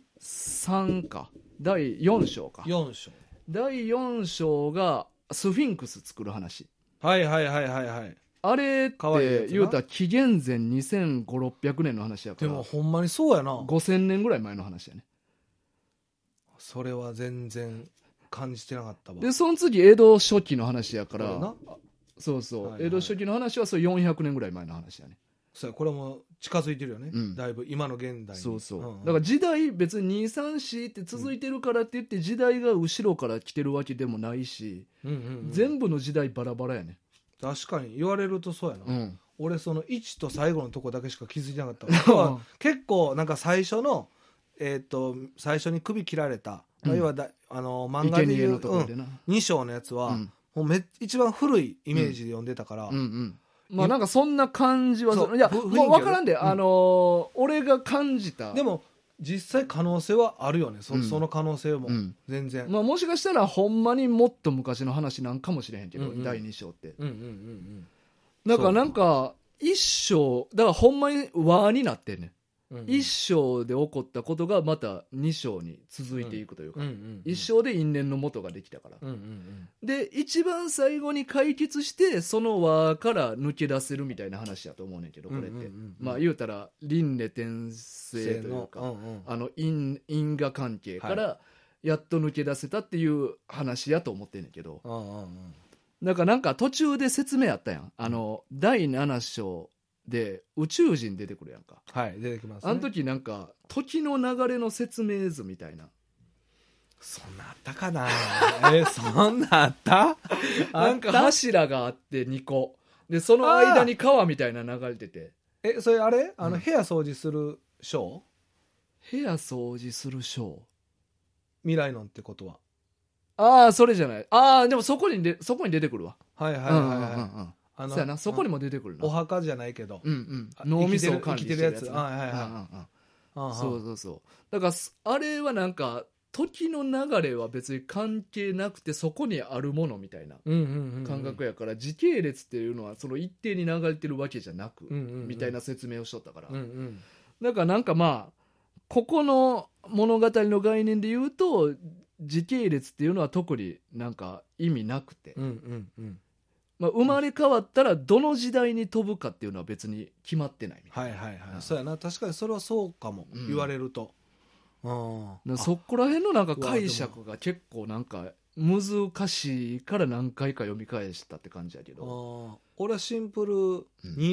S1: 3か第4章か、
S2: 4章、
S1: 第4章がスフィンクス作る話。
S2: はいはいはいはいはい、
S1: あれっ
S2: かわいいやつな
S1: て言うたら紀元前2500600年の話やか
S2: で
S1: ら、
S2: もほんまにそうやな、
S1: 5000年ぐらい前の話やね。
S2: それは全然感じてなかったわ。
S1: でその次江戸初期の話やから、
S2: そうやな、
S1: そうそう、
S2: はいはい
S1: 江戸初期の話はそう400年ぐらい前の話やね。
S2: そうや、これも近づいてるよね、
S1: うん
S2: だいぶ今の現代に。
S1: そうそう、
S2: んん
S1: だから時代別に234って続いてるからって言って時代が後ろから来てるわけでもないし、
S2: うんうんうん
S1: 全部の時代バラバラやね。
S2: 確かに言われるとそうやな、
S1: うん
S2: 俺その1と最後のとこだけしか気づいてなかったから結構なんか最初の最初に首切られた、まあ、要は漫画で
S1: 生贄
S2: いう、
S1: のところでな、
S2: 2章のやつは、
S1: うん
S2: もう一番古いイメージで読んでたから、
S1: うんうん、まあなんかそんな感じはする。いや
S2: 雰囲気
S1: もう分からんで、
S2: うん
S1: 俺が感じた。
S2: でも実際可能性はあるよね、
S1: うん
S2: その可能性も、
S1: うん
S2: 全然、
S1: まあ、もしかしたらほんまにもっと昔の話なんかもしれへんけど、
S2: うんうん
S1: 第2章って
S2: うんうんうん
S1: だからなんか一章だからほんまに和になってんねん、
S2: うんうん
S1: 一章で起こったことがまた二章に続いていくというか、
S2: うんうんうん
S1: 一章で因縁の元ができたから、
S2: うんうんうん
S1: で一番最後に解決してその輪から抜け出せるみたいな話だと思うねんけど、これって、
S2: うんうんうんうん
S1: まあ言うたら輪廻転生というか、
S2: うんうん
S1: 因果関係からやっと抜け出せたっていう話やと思ってんねんけど、
S2: うんうんうん
S1: だからなんか途中で説明あったやん、第7章で宇宙人出てくるやんか、
S2: はい出てきますね。
S1: あの時なんか時の流れの説明図みたいな、
S2: そんなあったかなそんなあった
S1: なんか柱があって2個でその間に川みたいな流れてて、
S2: それあれ
S1: うん
S2: 部屋掃除するショー
S1: 部屋掃除する章、
S2: 未来のってことは。
S1: ああそれじゃない、ああでもそこに出てくるわ、
S2: はいはいはい
S1: うんうんうん
S2: はい。
S1: そうやな、そこにも出てくるな、
S2: お墓じゃないけど。
S1: うん
S2: あ
S1: 脳みそを管理してるやつ
S2: 生きてるやつはいはいはい
S1: うんうんうん
S2: ああ
S1: そうそうそう、だからあれはなんか時の流れは別に関係なくてそこにあるものみたいな
S2: うんうんうんうん
S1: 感覚やから、時系列っていうのはその一定に流れてるわけじゃなく、
S2: うんうんうん
S1: みたいな説明をしとったから、
S2: うんうん
S1: だからなんかまあここの物語の概念で言うと時系列っていうのは特になんか意味なくて、
S2: うんうんうん
S1: まあ、生まれ変わったらどの時代に飛ぶかっていうのは別に決まってないみたい
S2: はいはいはい、
S1: うん
S2: そうやな、確かにそれはそうかも、
S1: うん
S2: 言われると。うん
S1: な、そこら辺のなんか解釈が結構なんか難しいから何回か読み返したって感じやけど、
S2: 俺はシンプル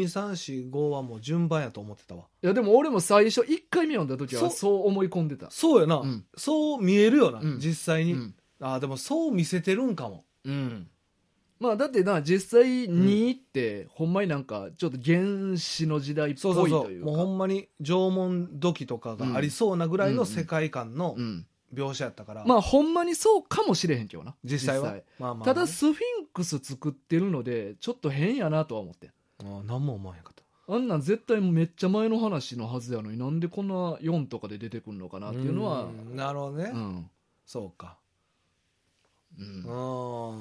S2: 2345はもう順番やと思ってたわ。
S1: いやでも俺も最初1回目読んだ時は
S2: そう
S1: そう思い込んでた。
S2: そうやな、
S1: うん
S2: そう見えるよな、
S1: うん
S2: 実際に、
S1: うん
S2: でもそう見せてるんかも。
S1: うんまあだってな実際2ってほんまになんかちょっと原始の時代っぽいというか、
S2: そうもうほんまに縄文土器とかがありそうなぐらいの世界観の描写やったから、
S1: まあほんまにそうかもしれへんけどな
S2: 実際はまあ
S1: ただスフィンクス作ってるのでちょっと変やなとは思ってん。
S2: 何も思わへんかった。
S1: あんなん絶対めっちゃ前の話のはずやのになんでこんな4とかで出てくるのかなっていうのは
S2: なるほどね、
S1: うん
S2: そうか、
S1: うん、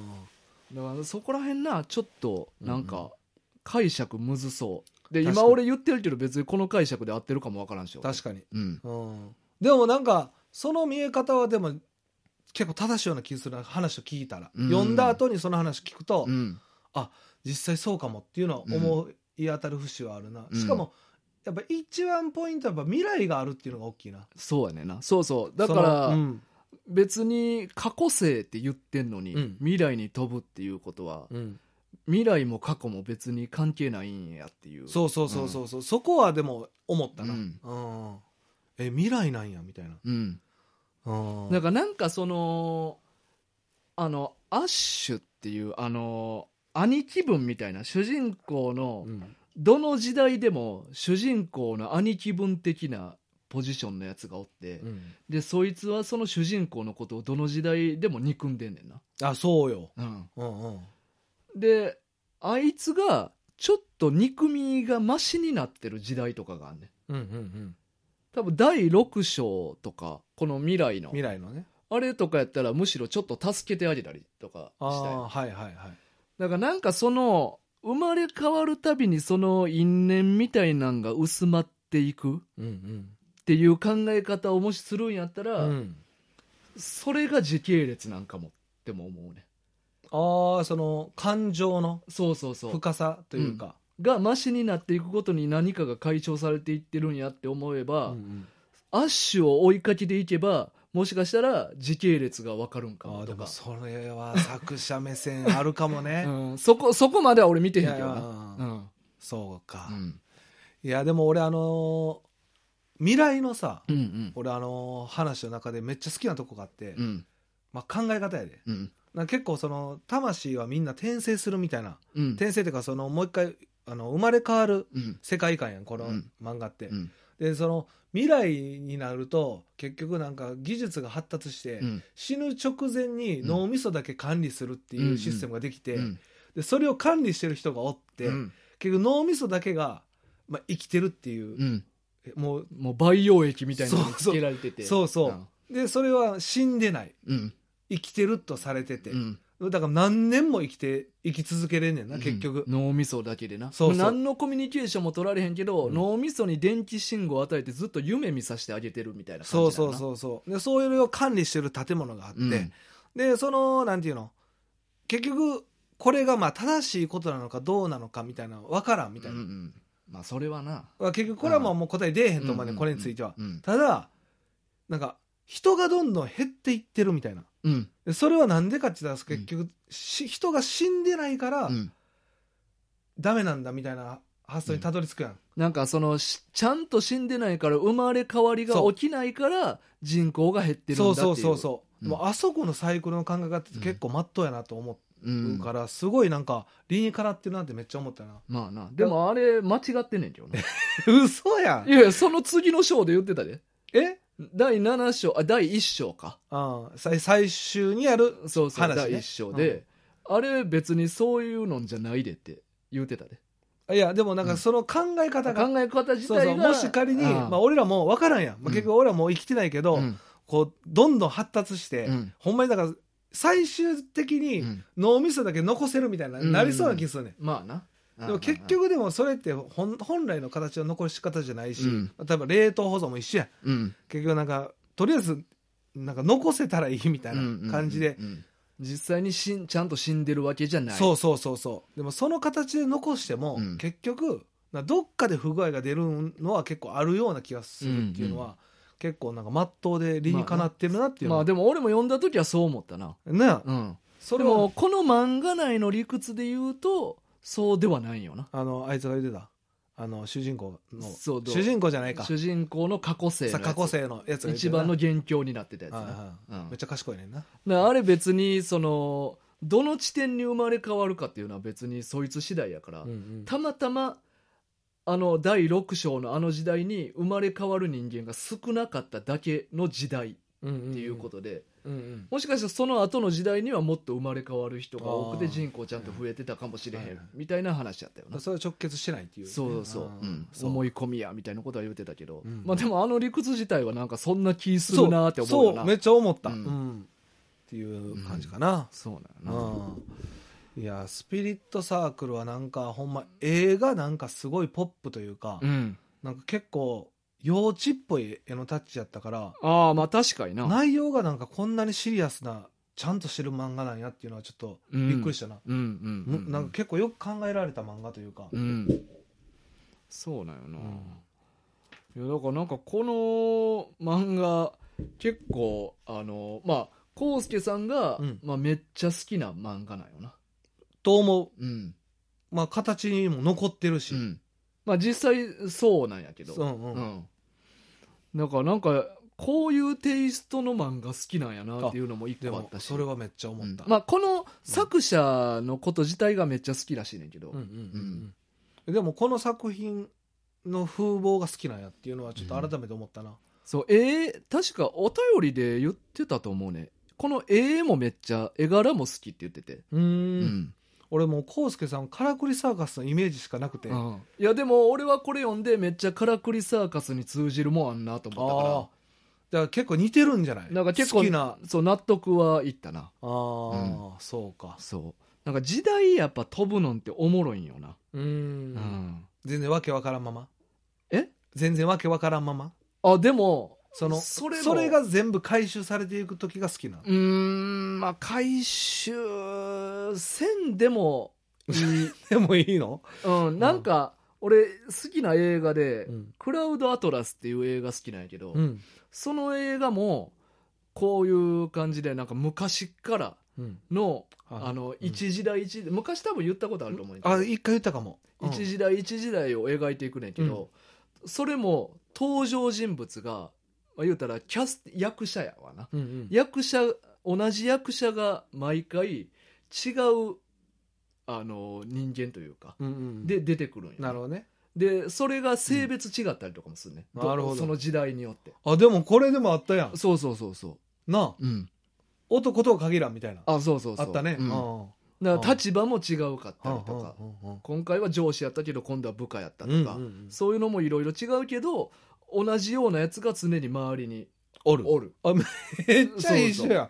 S1: だからそこら辺なちょっとなんか解釈むずそうで今俺言ってるけど別にこの解釈で合ってるかもわからんしよ。
S2: 確かに、
S1: うん
S2: でもなんかその見え方はでも結構正しいような気する話を聞いたら、読んだ後にその話聞くと、あ実際そうかもっていうのは思い当たる節はあるな、しかもやっぱ一番ポイントはやっぱ未来があるっていうのが大きいな。
S1: そうやねんな。そうそうだから、別に過去世って言ってんのに、未来に飛ぶっていうことは、未来も過去も別に関係ないんやっていう。
S2: そう、そこはでも思ったな、未来なんやみたいな。
S1: だからなんかそのアッシュっていう兄貴分みたいな主人公の、どの時代でも主人公の兄貴分的なポジションのやつがおって、でそいつはその主人公のことをどの時代でも憎んでんねんな。
S2: あそうよ、
S1: であいつがちょっと憎みがマシになってる時代とかがあんねん、多分第6章とかこの未来の
S2: ね
S1: あれとかやったらむしろちょっと助けてあげたりとかしたい。だからなんかその生まれ変わるたびにその因縁みたいなんが薄まっていくっていう考え方をもしするんやったら、それが時系列なんかもっても思うね。
S2: その感情の深さというか、
S1: がマシになっていくごとに何かが解消されていってるんやって思えば、アッシュを追いかけていけばもしかしたら時系列が分かるんかもとか。でも
S2: それは作者目線あるかもね、
S1: そこまでは俺見てへんけどな。
S2: そうか、いやでも俺未来のさ、俺話の中でめっちゃ好きなとこがあって、まあ、考え方やで、なんか結構その魂はみんな転生するみたいな、転生っていうかそのもう一回生まれ変わる世界観やんこの漫画って、でその未来になると結局なんか技術が発達して、死ぬ直前に脳みそだけ管理するっていうシステムができて、でそれを管理してる人がおって、結局脳みそだけが、まあ、生きてるっていう、もう
S1: 培養液みたいなのにつけられてて、
S2: でそれは死んでない、生きてるとされてて、だから何年も生き続けれんねんな、結局
S1: 脳みそだけでな。何のコミュニケーションも取られへんけど、脳みそに電気信号を与えてずっと夢見させてあげてるみたいな感じだな。
S2: でそういうのを管理してる建物があって、でそのなんていうの、結局これがまあ正しいことなのかどうなのかみたいな分からんみたいな、
S1: まあそれはな
S2: 結局これはもう答え出えへんと思うね、これについては。ただなんか人がどんどん減っていってるみたいな、それはなんでかって言ったら結局、人が死んでないから、ダメなんだみたいな発想にたどり着くやん、
S1: なんかそのちゃんと死んでないから生まれ変わりが起きないから人口が減ってるんだっていう。
S2: でもあそこのサイクルの考え方って結構マットやなと思うから、すごいなんか理にかなってるなってめっちゃ思ったな。
S1: まあな、でもあれ間違ってんねんけどね
S2: 嘘やん。
S1: いやその次の章で言ってたで。第7章第1章か、
S2: 最終にやる話、ね、
S1: 第1章で、あれ別にそういうのじゃないでって言ってたで。
S2: いやでもなんかその考え方が、
S1: 考え方自体が
S2: もし仮に、まあ、俺らも分からんやん、まあ、結局俺らもう生きてないけど、こうどんどん発達して、ほんまにだから最終的に脳みそだけ残せるみたいな、なりそうな気するね、
S1: まあな。
S2: でも結局でもそれって本来の形の残し方じゃないし、例えば冷凍保存も一緒や、結局なんかとりあえずなんか残せたらいいみたいな感じで、
S1: 実際にちゃんと死んでるわけじゃない。
S2: でもその形で残しても、結局どっかで不具合が出るのは結構あるような気がするっていうのは、結構なんか真っ当で理にかなってるなっていうのは、
S1: まあでも俺も読んだ時はそう思ったな。それもこの漫画内の理屈で言うとそうではないよな。
S2: あいつが言ってた主人公の主人公じゃないか、
S1: 主人公の過去世
S2: のやつが
S1: 一番の元凶になってたやつな、
S2: めっちゃ賢いねんな。
S1: だからあれ別にそのどの地点に生まれ変わるかっていうのは別にそいつ次第やから、たまたま第6章の時代に生まれ変わる人間が少なかっただけの時代っていうことで、もしかしたらその後の時代にはもっと生まれ変わる人が多くて人口ちゃんと増えてたかもしれへんみたいな話やったよな。
S2: それは直結してないっていう、ね、
S1: そうそう、思い込みやみたいなことは言ってたけど、まあでも理屈自体はなんかそんな気するなって思うよな。
S2: そうめっちゃ思った、っていう感じかな、
S1: そうなのな。
S2: いやスピリットサークルはなんかほんま映画なんかすごいポップというか、なんか結構幼稚っぽい絵のタッチやったから、
S1: まあ確かにな。
S2: 内容がなんかこんなにシリアスなちゃんとしてる漫画なんやっていうのはちょっとびっくりしたな。なんか結構よく考えられた漫画というか、
S1: そうなんよな、いやだからなんかこの漫画結構まあ康介さんが、まあ、めっちゃ好きな漫画なんよな
S2: と思う、まあ形にも残ってるし、
S1: まあ実際そうなんやけど、だからなんかこういうテイストの漫画好きなんやなっていうのも一個あったし、
S2: それはめっちゃ思った、
S1: まあこの作者のこと自体がめっちゃ好きらしいねんけど、
S2: でもこの作品の風貌が好きなんやっていうのはちょっと改めて思ったな、
S1: そう確かお便りで言ってたと思うね。この絵もめっちゃ絵柄も好きって言ってて、
S2: 俺もう康介さんからくりサーカスのイメージしかなくて、
S1: いやでも俺はこれ読んでめっちゃからくりサーカスに通じるもんあんなと思ったから、だ
S2: から結構似てるんじゃない？
S1: なんか結構
S2: 好きな、
S1: そう納得はいったな。
S2: そうか。
S1: そうなんか時代やっぱ飛ぶのんっておもろいんよな。
S2: 全然わけわからんまま。
S1: え？
S2: 全然わけわからんまま。
S1: でもそ
S2: れが全部回収されていく時が好きな。
S1: まあ回収せんでもいい
S2: でもいいの？
S1: なんか俺好きな映画で、クラウドアトラスっていう映画好きなんやけど、その映画もこういう感じでなんか昔からの、一時代一時代、昔多分言ったことあると思うんやけど、
S2: 一回言ったかも、
S1: 一時代一時代を描いていくねんけど、それも登場人物が、言うたら役者やわな、同じ役者が毎回違う人間というか、で出てくるんや、
S2: なるほどね。
S1: でそれが性別違ったりとかもするね、
S2: なるほど、
S1: その時代によって。
S2: でもこれでもあったやん。
S1: そう
S2: なあ、男とは限らんみたいな。
S1: そう
S2: あったね、
S1: だから立場も違うかったりとか、今回は上司やったけど今度は部下やったとか、そういうのもいろいろ違うけど同じようなやつが常に周りにおる。
S2: めっちゃ一緒や。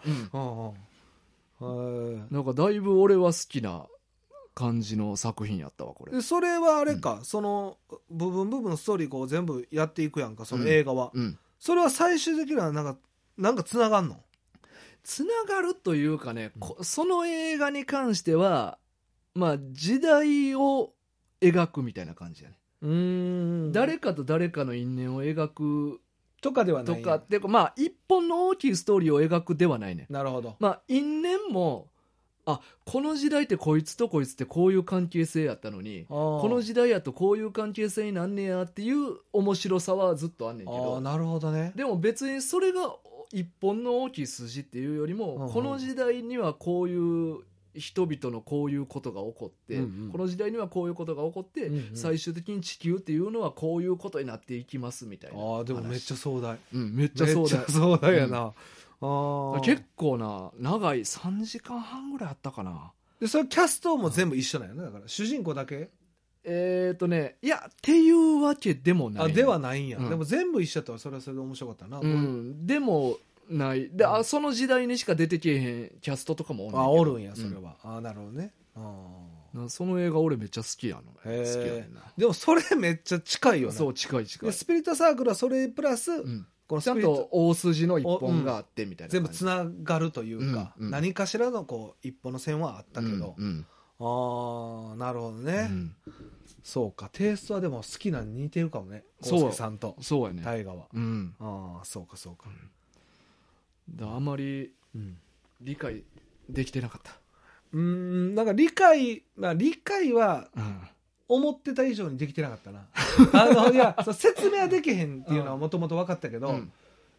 S1: なんかだいぶ俺は好きな感じの作品やったわこれ。
S2: それはあれか、その部分のストーリーこう全部やっていくやんか、その映画は、それは最終的にはなんかつながんの？
S1: つながるというかね、その映画に関してはまあ時代を描くみたいな感じやね。誰かと誰かの因縁を描く
S2: とかではない
S1: とかっていうか、まあ一本の大きいストーリーを描くではないね。
S2: なるほど。
S1: まあ因縁もこの時代ってこいつとこいつってこういう関係性やったのに、この時代やとこういう関係性になんねやっていう面白さはずっとあんねんけど、
S2: なるほどね。
S1: でも別にそれが一本の大きい筋っていうよりも、この時代にはこういう人々のこういうことが起こって、この時代にはこういうことが起こって、最終的に地球っていうのはこういうことになっていきますみたいな。
S2: でもめっちゃ壮大。
S1: めっちゃ壮
S2: 大やな。
S1: 結構な長い3時間半ぐらいあったかな。
S2: でそれキャストも全部一緒なんやね。だから主人公だけ
S1: いやっていうわけでもない、
S2: ではないんや、でも全部一緒やったらそれはそれで面白かったな、
S1: でもないで、その時代にしか出てけえへんキャストとかもおるんやけど。
S2: おるんやそれは、なるほどね。
S1: その映画俺めっちゃ好きやの。好きやねんな。
S2: でもそれめっちゃ近いよね。
S1: そう近いス
S2: ピリットサークルはそれプラス、
S1: このちゃんと大筋の一本があってみたいな、
S2: 全部つながるというか、何かしらのこう一本の線はあったけど、なるほどね、そうか。テイストはでも好きな似てるかもね、康介さんと。
S1: そうやね、
S2: 大河は。そうかそうか。
S1: あまり理解できてなかった。
S2: なんか理解は思ってた以上にできてなかったな。いや説明はできへんっていうのはもともと分かったけど、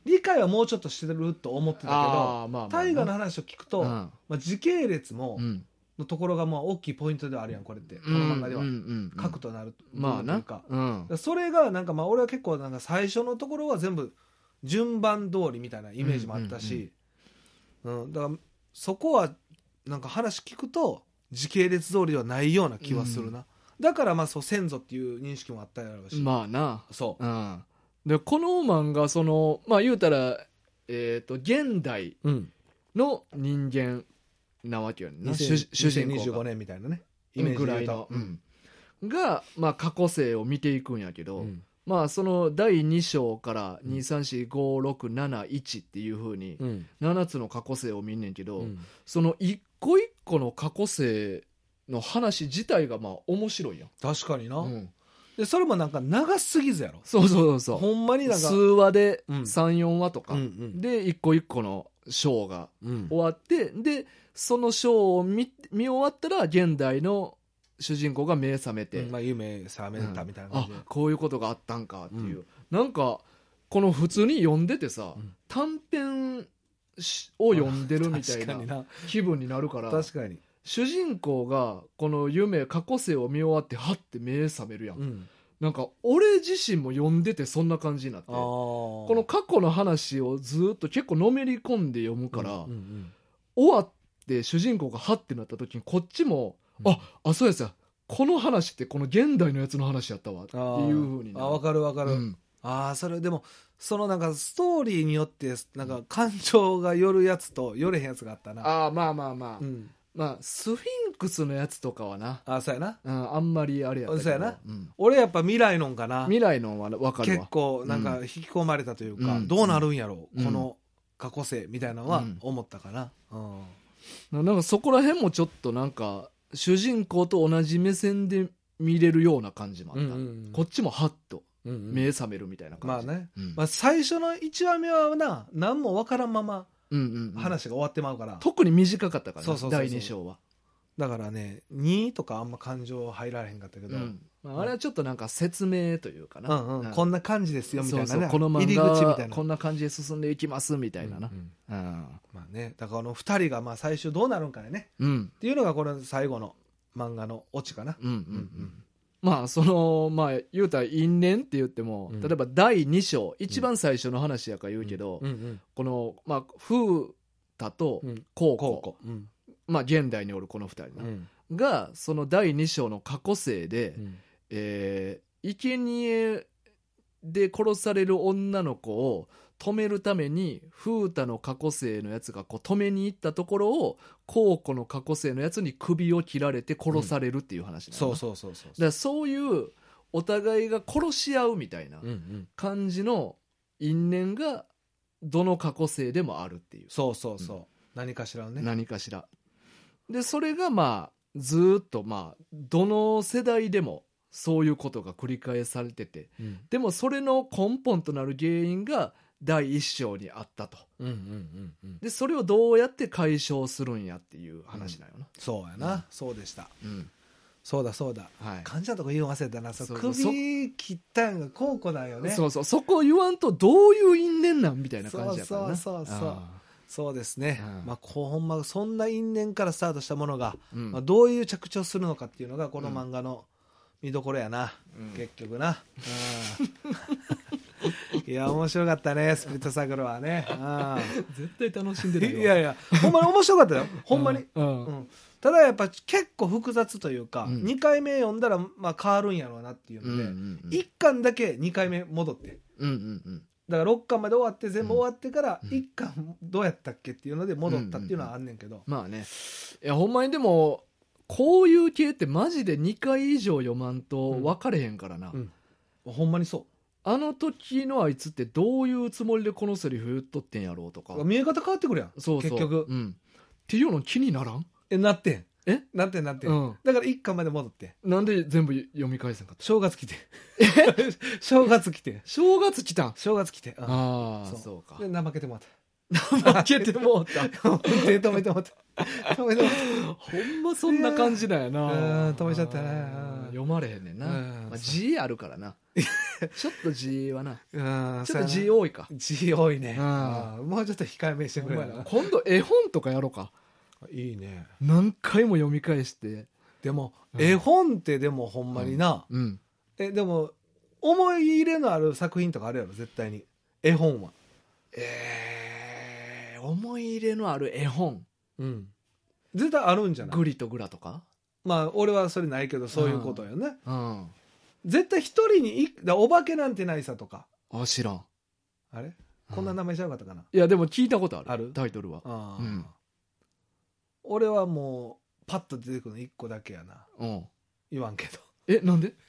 S2: 理解はもうちょっとしてると思ってたけど、
S1: まあまあ
S2: 大河の話を聞くと、
S1: ま
S2: あ、時系列も、
S1: うん
S2: のところがまあ大きいポイントではあるやんこれってこの漫画では核となる
S1: まあな
S2: か、それがなんかまあ俺は結構なんか最初のところは全部順番通りみたいなイメージもあったし、だからそこはなんか話聞くと時系列通りではないような気はするな、だからまあそう先祖っていう認識もあったやろうし、
S1: まあな
S2: そう、
S1: でこの漫画そのまあ言うたら現代の人間なわけよね、主人公
S2: 2025
S1: が
S2: 年みたいなねイメージ
S1: ぐらいの、が、まあ、過去世を見ていくんやけど、まあその第2章から2345671っていう風に7つの過去世を見んねんけど、その一個一個の過去世の話自体がまあ面白いやん。
S2: 確かにな、でそれもなんか長すぎずやろ。
S1: そう
S2: ほんまになんか
S1: 数話で34話とか、で一個一個の章が終わって、でその章を見終わったら現代の主人公が目覚めて、
S2: まあ、夢覚めたみたいな感じで、
S1: こういうことがあったんかっていう、なんかこの普通に読んでてさ、短編を読んでるみたいな気分になるから、
S2: 確かに
S1: 主人公がこの過去世を見終わってはって目覚めるやん、なんか俺自身も読んでてそんな感じになって、この過去の話をずっと結構のめり込んで読むから、終わって主人公がハッてなった時にこっちも、そうやさ、この話ってこの現代のやつの話やったわっていう風になる。
S2: わかるわかる、それでもそのなんかストーリーによってなんか感情が寄るやつと寄れへんやつがあったな。
S1: まあまあスフィンクスのやつとかはな、
S2: そうやな、
S1: あんまりあれやったけど、
S2: そうやな、俺やっぱ未来のんかな、
S1: 未来のは分かるわ。
S2: 結構なんか引き込まれたというか、どうなるんやろう、この過去世みたいなのは思ったかな、
S1: なんかそこら辺もちょっとなんか主人公と同じ目線で見れるような感じもあった、こっちもハッと目覚めるみたいな感じ、
S2: まあね、最初の1話目はな何も分からんまま話が終わってまうから、
S1: 特に短かったからね、第2章は。
S2: だからね2とかあんま感情入られへんかったけど、
S1: あれはちょっとなんか説明というかな、
S2: こんな感じですよみたいなね、
S1: この漫画
S2: 入り口みたいな、
S1: こんな感じで進んでいきますみたいなな、
S2: まあね、だから2人がまあ最終どうなるんかね、っていうのがこの最後の漫画のオチかな。
S1: まあそのまあ言うたら因縁って言っても、例えば第2章一番最初の話やから言うけど、このまあ風太とコウコ、まあ現代におるこの2人がその第2章の過去世で、生贄で殺される女の子を止めるために風太の過去世のやつがこう止めに行ったところをコウコの過去世のやつに首を切られて殺されるっていう話なの、だからそういうお互いが殺し合うみたいな感じの因縁がどの過去世でもあるっていう、
S2: 何かしらね、
S1: 何かしらで、それがまあずっとまあどの世代でもそういうことが繰り返されてて、でもそれの根本となる原因が第一章にあったと、でそれをどうやって解消するんやっていう話だよな、
S2: そうやな、そうでした、そうだ、患者とか言うの忘れたな、首切ったんがコウコだよね、
S1: そこ言わんとどういう因縁なんみたいな感じやからな、
S2: そうですね、まあほんまそんな因縁からスタートしたものが、まあ、どういう着地をするのかっていうのがこの漫画の見どころやな、結局な、いや面白かったね、スプリットサークルはね、
S1: 絶対楽しんでるよ。
S2: いやほんまに面白かったよほんまに、ただやっぱ結構複雑というか、2回目読んだらまあ変わるんやろうなっていうので、1巻だけ2回目戻って、だから6巻まで終わって全部終わってから1巻どうやったっけっていうので戻ったっていうのはあんねんけど、
S1: まあね、いやほんまにでもこういう系ってマジで2回以上読まんと分かれへんからな、
S2: ほんまにそう、
S1: あの時のあいつってどういうつもりでこのセリフ言っとってんやろうとか、
S2: 見え方変わってくるやん、結局、
S1: っていうの気にならん？
S2: なってんなってん、だから1巻まで戻って、
S1: なんで全部読み返せんかった？
S2: 正月来て正月来て
S1: 正月来たん？
S2: 正月来て、
S1: そうか
S2: で怠けてもらった
S1: 負けてもうた。
S2: 手止めてもった。止めてもっ
S1: ほんまそんな感じなんやな。
S2: 止めちゃったな。
S1: 読まれへんねんな。まあ、字あるからな。ちょっと字はな。ちょっと字多いか。
S2: 字多いね。もうちょっと控えめにしてくれな。
S1: 今度絵本とかやろうか。
S2: いいね。
S1: 何回も読み返して。
S2: でも、絵本ってでもほんまにな。でも、思い入れのある作品とかあるやろ、絶対に。絵本は。
S1: 思い入れのある絵本。
S2: 絶対あるんじゃない？
S1: グリとグラとか？
S2: まあ、俺はそれないけど、そういうことよね。絶対一人にお化けなんてないさとか。
S1: 知らん。
S2: あれこんな名前ちゃうかったかな？
S1: いや、でも聞いたことある。
S2: ある？
S1: タイトルは。
S2: 俺はもう、パッと出てくるの1個だけやな。言わんけど。
S1: なんで？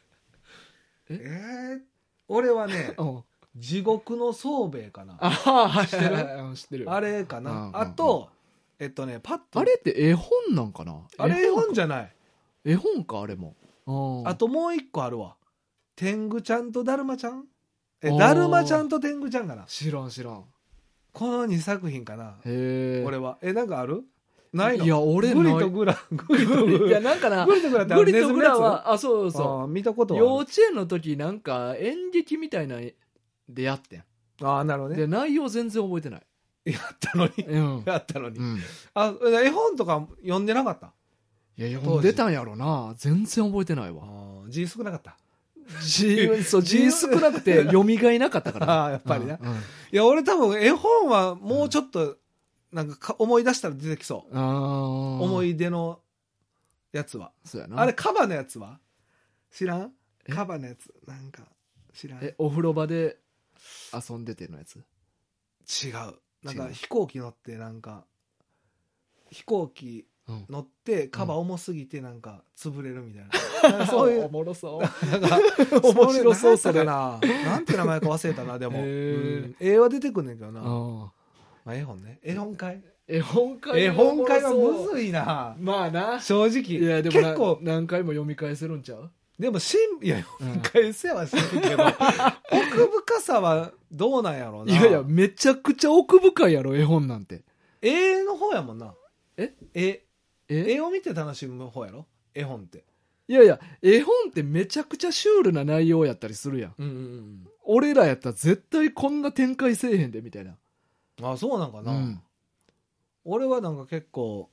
S2: 俺はね、地獄の宗兵衛かな。
S1: 知ってる？知ってる。
S2: あれかな。あと、パッと。
S1: あれって絵本なんかな？
S2: あれ絵本じゃない。
S1: 絵本か、あれも。
S2: あともう一個あるわ。天狗ちゃんとだるまちゃん？だるまちゃんと天狗ちゃんかな。
S1: 知らん。
S2: この2作品かな。俺は。なんかある？ないの？
S1: いや、俺
S2: グリとグラ。
S1: いや、なんかな。
S2: グリとグラって
S1: グリとグラは、そう。
S2: 見たことは。
S1: 幼稚園の時なんか演劇みたいなでやってん。
S2: なるほどね。
S1: で、内容全然覚えてない。
S2: やったのに。やったのに。絵本とか読んでなかった？
S1: いや、読んでたんやろな。全然覚えてないわ。
S2: 字少なかった？
S1: 字少なくて読みがいなかったから。
S2: やっぱりな。いや、俺多分絵本はもうちょっと、なんか思い出したら出てきそう。思い出のやつは。
S1: そうやな。
S2: あれ、カバのやつは知らん？カバのやつ。なんか、知らん？
S1: お風呂場で遊んでてのやつ？
S2: 違う。なんか飛行機乗ってなんか、飛行機乗ってカバ重すぎてなんか潰れるみたいな。そういう。
S1: おもろそう。
S2: 面白そうそれな。なんて名前か忘れたな、でも。絵は出てくんねんけどな。絵本ね。絵本会はむずいな。
S1: まあな。
S2: 正直。
S1: いや、でも結構何回も読み返せるんちゃう？
S2: でもいや、読み返せはしてるけど、奥深さはどうなんやろうな。
S1: いや、めちゃくちゃ奥深いやろ、絵本なんて。
S2: 絵の方やもんな。絵を見て楽しむ方やろ、絵本って。い
S1: や、絵本ってめちゃくちゃシュールな内容やったりするやん。俺らやったら絶対こんな展開せえへんで、みたいな。
S2: そうなんかな。俺はなんか結構、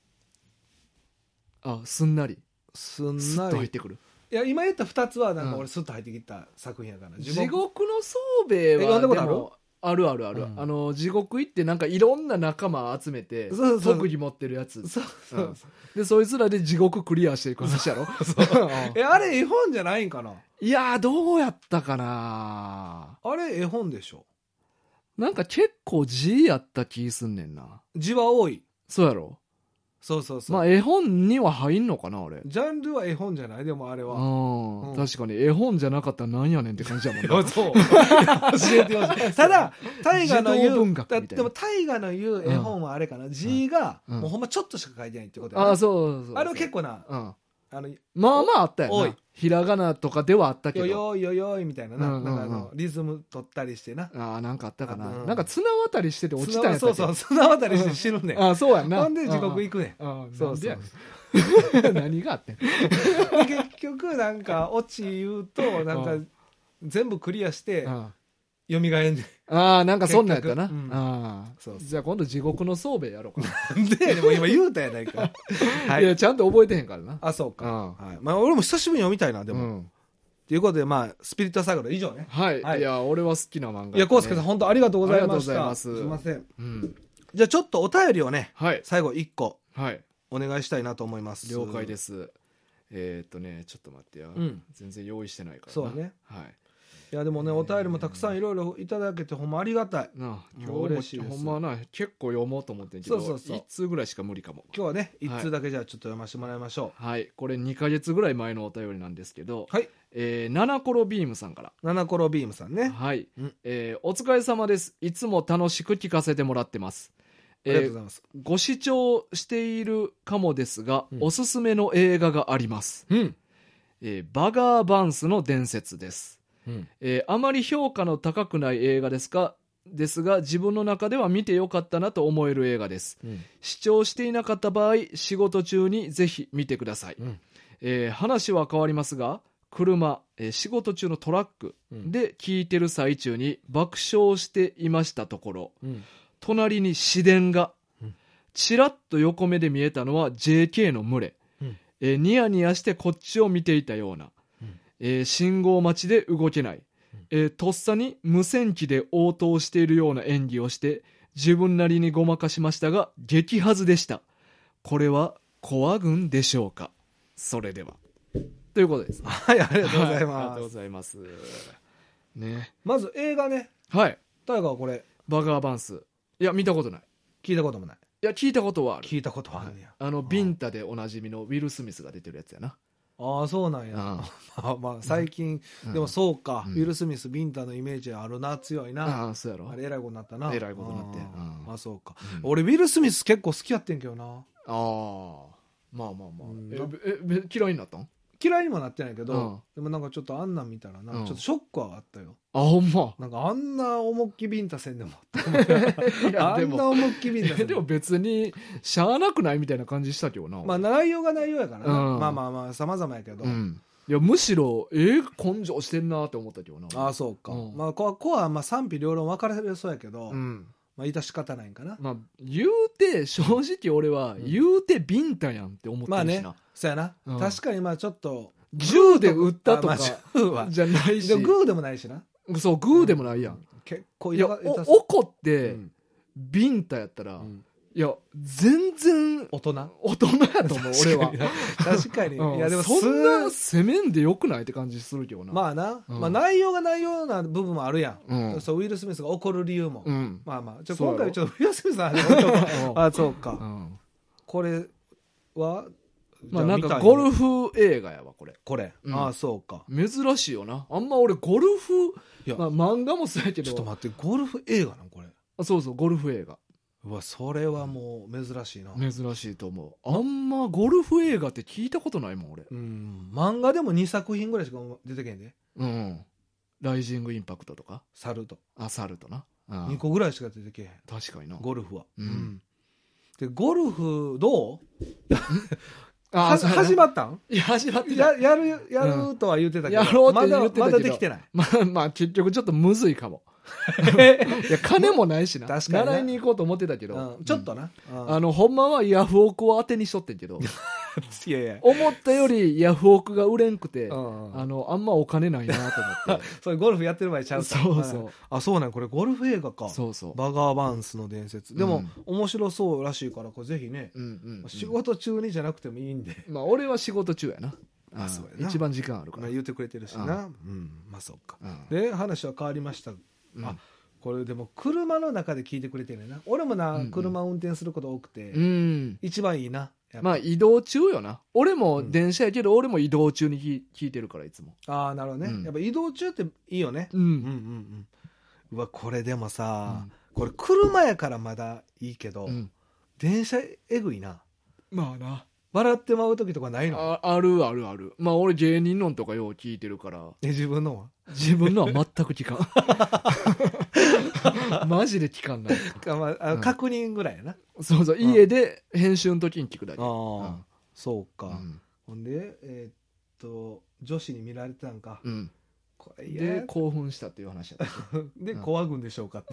S1: すんなり。スッと入ってくる。
S2: いや、今言った2つはなんか俺スッと入ってきた作品やから。
S1: 地獄の宗兵衛はでもある。地獄行ってなんかいろんな仲間集めて特技持ってるやつ。でそいつらで地獄クリアしていく話やろ。
S2: あれ絵本じゃないんかな。
S1: いや、どうやったかな。
S2: あれ絵本でしょ。
S1: なんか結構字やった気すんねんな。
S2: 字は多い。
S1: そうやろ。
S2: そう。
S1: まあ絵本には入んのかな、俺。
S2: ジャンルは絵本じゃない？でもあれは。
S1: 確かに絵本じゃなかったらなんやねんって感じやもんな。
S2: そう。教えてほしい。ただ、大河の言う、でも大河の言う絵本はあれかな。字が、もうほんまちょっとしか書いてないってことやね。
S1: そう。
S2: あれは結構な、
S1: まああったよな。ひらがなとかではあったけど。
S2: よいみたいなな。なんかリズム取ったりしてな。
S1: なんかあったかな。なんか綱渡りしてて落ちたんやったっけ。
S2: そう、綱渡りして死ぬねん。
S1: そうやんな。
S2: ほんで地獄行くねん。そう。
S1: 何があってん。
S2: 結局なんかオチ言うと、なんか全部クリアして、蘇んねん。
S1: なんかそんなんやったな。じゃあ今度地獄の宗兵衛やろうかな。
S2: なんででも今言うたやないか。
S1: いや、ちゃんと覚えてへんからな。
S2: そうか。まあ俺も久しぶりに読みたいな、でも。ということで、まあ、スピリットサークル以上ね。
S1: はい。いや、俺は好きな漫画。
S2: いや、康介さん、本当ありがとうございました。ありがとうございます。すいません。じゃあちょっとお便りをね、最後1個、お願いしたいなと思います。
S1: 了解です。ちょっと待ってよ。全然用意してないからな。
S2: そうね。いやでもね、お便りもたくさんいろいろいただけてほんまありがたい。
S1: 今日嬉しいです。ほんまな、結構読もうと思ってんけど、1通ぐらいしか無理かも。
S2: 今日はね、1通だけじゃあちょっと読ませてもらいましょ
S1: う。はい、これ2ヶ月ぐらい前のお便りなんですけど、ナナコロビームさんから。
S2: ナナコロビームさんね。
S1: はい。お疲れ様です。いつも楽しく聞かせてもらってます。
S2: ありがとうございます。
S1: ご視聴しているかもですが、おすすめの映画があります。バガー・バンスの伝説です。あまり評価の高くない映画ですが、 ですが自分の中では見てよかったなと思える映画です、視聴していなかった場合仕事中にぜひ見てください、話は変わりますが車、仕事中のトラックで聞いてる最中に爆笑していましたところ、隣に市電がちらっと横目で見えたのは JK の群れ、ニヤニヤしてこっちを見ていたような、信号待ちで動けない、とっさに無線機で応答しているような演技をして自分なりにごまかしましたが激ハズでした。これはコア軍でしょうか。それではということです。
S2: はい、ありがとうございます。
S1: ありがとうございますね。
S2: まず映画ね。
S1: はい。
S2: タイガーはこれ
S1: バガーバンス、いや見たことない。
S2: 聞いたこともない。
S1: いや聞いたことはある。
S2: 聞いたことはあるんや。
S1: ビンタでおなじみのウィル・スミスが出てるやつやな。
S2: ああそうなんや。まあ最近、でもそうか、ウィル・スミスビンタのイメージあるな、強いな。
S1: あそうやろ。
S2: あれ偉いことになったな。
S1: 偉いことになって。
S2: あそうか、俺ウィル・スミス結構好きやってんけどな。
S1: ああまあまあまあ、嫌いになったん？
S2: 嫌いにもなってないけど、でもなんかちょっとあんなん見たらな、ちょっとショックはあったよ。
S1: あほんま。
S2: なんかあんな思いっきビンタせんでもあんな思いっきビンタせん
S1: でも別にしゃあなくないみたいな感じしたけどな。
S2: まあ内容が内容やからな、まあまあまあ様々やけど、
S1: いやむしろ根性してんなって思ったけどな。
S2: ああそうか、まあここはまあ賛否両論分かれそうやけど、まあ致し方ないんかな。
S1: まあ言うて正直俺は言うてビンタやんって思ってるしな。まあね、
S2: そうやな、確かにまあちょっと
S1: 銃で撃ったとかじゃないし、
S2: グーでもないしな。
S1: そうグーでもないやん、結構いや怒ってビンタやったら、いや全然
S2: 大人
S1: やと思う俺は。
S2: 確かに、いやでも
S1: そんな攻めんでよくないって感じするけどな。
S2: まあな、まあ内容が内容な部分もあるやん、そうウィル・スミスが怒る理由も、まあまあ今回ちょっとウィル・スミスの話あそうか、これは
S1: まあなんかゴルフ映画やわこれ、
S2: ああそうか、
S1: 珍しいよな。あんま俺ゴルフ、まあ漫画もそうやけど。
S2: ちょっと待って、ゴルフ映画なのこれ。
S1: そうそうゴルフ映画。
S2: うわそれはもう珍しいな。
S1: 珍しいと思う。あんまゴルフ映画って聞いたことないもん俺。
S2: 漫画でも2作品ぐらいしか出てけんで。
S1: ライジングインパクトとか
S2: サルト
S1: な、
S2: 2個ぐらいしか出てけへん。
S1: 確かにな
S2: ゴルフは。でゴルフどう始まったん？
S1: いや始まって
S2: やるとは言ってたけど、
S1: やろうって言ってたけど
S2: まだできてない。
S1: まあ結局ちょっとむずいかも。いや金もないしな。
S2: 確かに
S1: 習いに行こうと思ってたけど、
S2: ちょっとな、
S1: ほんまはヤフオクを当てにしとってんけど
S2: いやいや
S1: 思ったよりヤフオクが売れんくて、あんまお金ないなと思って
S2: それゴルフやってる場合ちゃう。
S1: そうそう、
S2: あそうなんこれゴルフ映画か。
S1: そうそう、
S2: バガーバンスの伝説でも面白そうらしいから、これぜひね、仕事中にじゃなくてもいいんで。
S1: まあ俺は仕事中やな。
S2: そうやな、
S1: 一番時間あるから
S2: 言ってくれてるしな。まあそうか。で話は変わりました。これでも車の中で聞いてくれてるな。俺もな、車運転すること多くて、一番いいな。
S1: まあ移動中よな。俺も電車やけど、俺も移動中に聞いてるからいつも。
S2: ああなるほどね、やっぱ移動中っていいよね。うわこれでもさ、これ車やからまだいいけど、電車えぐいな。
S1: まあな、
S2: 笑ってまう時とかないの？
S1: ある。まあ俺芸人のとかよう聞いてるから。
S2: 自分のは
S1: 全く聞かん。マジで聞かんない。
S2: 確認ぐらいやな。
S1: そうそう、家で編集の時に聞くだけ。
S2: そうか。ほんで女子に見られてたんか。これ
S1: で興奮したっていう話だった。
S2: でコア軍でしょうかって。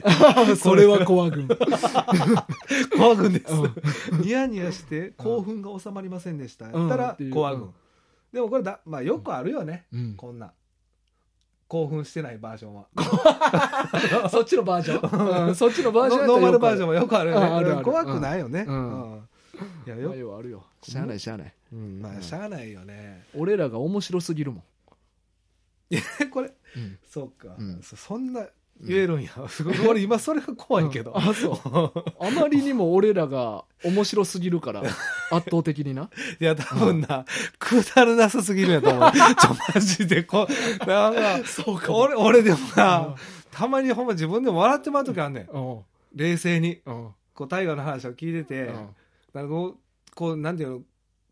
S1: それはコア軍。
S2: コア軍です。ニヤニヤして興奮が収まりませんでした。やったらコア軍。でもこれまあよくあるよね。こんな興奮してないバージョンは。
S1: そっちのバージョン。そっちのバージョン。
S2: ノーマルバージョンもよくあるよね。怖くないよね。
S1: いやよあるよ。しゃあない。
S2: まあしゃあないよね。
S1: 俺らが面白すぎるもん。
S2: これそうか。そんな言えるんや。俺今それが怖いけど。
S1: あそう。あまりにも俺らが面白すぎるから圧倒的にな。
S2: いや多分な、くだらなさすぎるやと思う。マジでなんかそうか。俺でもな、たまにほんま自分でも笑ってまう時あんねん。冷静に。こう大河の話を聞いてて、なんかこうなんていうの、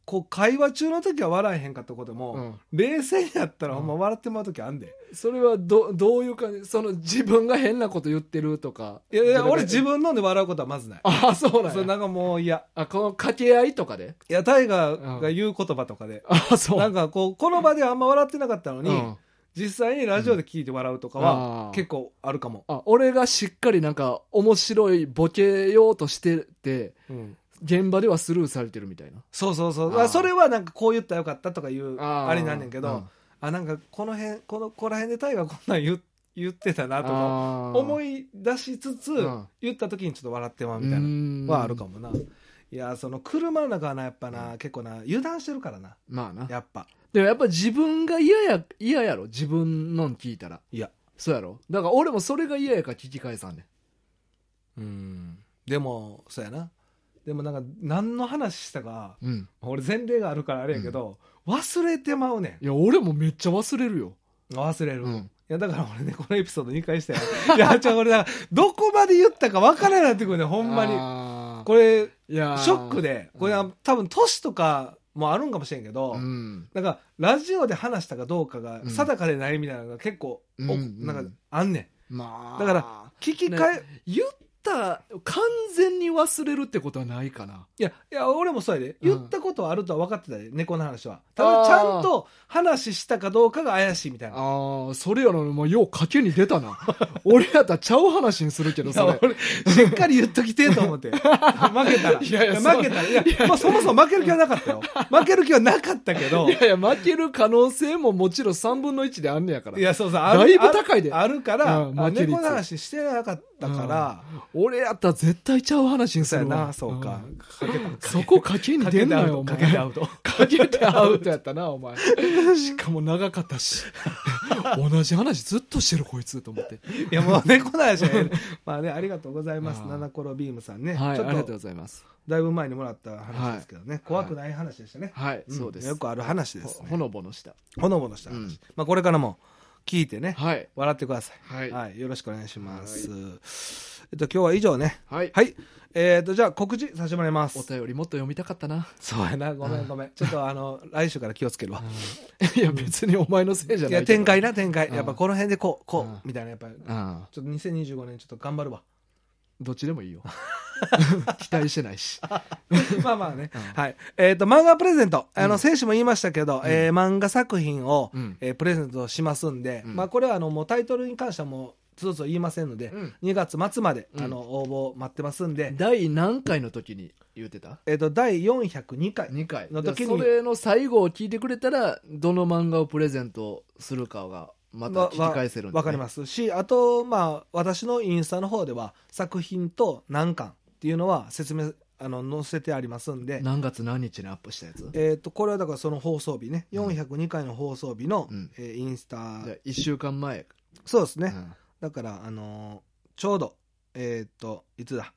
S2: こう会話中の時は笑えへんかったことも、冷静にやったらほんま笑ってまう時あんで。
S1: それはどういう感じ？その自分が変なこと言ってるとか。
S2: いや俺自分ので笑うことはまずない。
S1: あ、そうなんや。
S2: なんかもう嫌。
S1: この掛け合いとかで？
S2: いや、タイガーが言う言葉とかで。
S1: そう。
S2: なんかこの場であんま笑ってなかったのに、実際にラジオで聞いて笑うとかは結構あるかも。
S1: 俺がしっかりなんか面白いボケようとしてて、現場ではスルーされてるみたいな。
S2: そう。それはなんかこう言ったらよかったとかいうあれなんねんけど、なんかこら辺でタイガーこんなん言ってたなとか思い出しつつ、言った時にちょっと笑ってまうみたいなのはあるかもな。いや、その車の中はな、やっぱな、結構な、油断してるからな。
S1: まあな。
S2: やっぱ。
S1: でもやっぱ自分が嫌やろ、自分の聞いたら。
S2: いや。
S1: そうやろ。だから俺もそれが嫌やから聞き返さんね
S2: ん。でも、そうやな。でもなんか、何の話したか、俺前例があるからあれやけど、忘れてまうねん。
S1: いや、俺もめっちゃ忘れるよ。
S2: 忘れる。いや、だから俺ね、このエピソード2回したよ。いや、俺だから、どこまで言ったか分からないなってくるね、ほんまに。これ、ショックで、これ多分年とかもあるんかもしれんけど、なんか、ラジオで話したかどうかが定かでないみたいなのが結構、なんか、あんねん。だから、聞き返、
S1: 言った完全に忘れるってことはないかな。
S2: いや俺もそうやで、言ったことはあるとは分かってたで、猫の話は。ただちゃんと話したかどうかが怪しいみたいな。
S1: それやのによう賭けに出たな。俺やったらちゃう話にするけどさ、
S2: 俺しっかり言っときてと思って負けたら負けたら、いや、そもそも負ける気はなかったよ。負ける気はなかったけど、
S1: いや負ける可能性ももちろん3分の1であんねやから。
S2: いや、そう
S1: だいぶ高いで
S2: あるから、猫の話してなかったから、
S1: 俺やったら絶対ちゃう話にするわ。
S2: そうか。
S1: そこ賭けに出んなよ、お前。
S2: 賭けてアウト。
S1: 賭けてアウトやったな、お前。しかも長かったし。同じ話ずっとしてるこいつと思って。
S2: いや、もう猫の話はね。まあね、ありがとうございます。七コロビームさんね。
S1: はい、ありがとうございます。
S2: だいぶ前にもらった話ですけどね。怖くない話でしたね。
S1: はい、そうです。
S2: よくある話ですね。
S1: ほのぼのした。
S2: ほのぼのした話。まあこれからも聞いてね、笑ってください。はい。よろしくお願いします。今日は以上ね。はい。じゃあ告知させてもらいます。
S1: お便りもっと読みたかったな。
S2: そうやな。ごめん。ちょっと来週から気をつけるわ。
S1: いや別にお前のせいじゃない。
S2: いや、展開。やっぱこの辺でこう、みたいな、やっぱり。ちょっと2025年ちょっと頑張るわ。
S1: どっちでもいいよ。期待してないし。
S2: まあまあね。はい。漫画プレゼント。先週も言いましたけど、漫画作品をプレゼントしますんで、まあこれはもうタイトルに関してはもう、つどつど言いませんので、2月末まで応募待ってますんで。
S1: 第何回の時に言ってた？
S2: 第402回の時に。
S1: それの最後を聞いてくれたら、どの漫画をプレゼントするかが、また聞き返せるんで、
S2: わかりますし、あと、まあ、私のインスタの方では、作品と何巻っていうのは説明、載せてありますんで。
S1: 何月何日にアップしたやつ？
S2: これはだからその放送日ね、402回の放送日の、インスタ。
S1: 1週間前。
S2: そうですね。だから、ちょうど、いつだ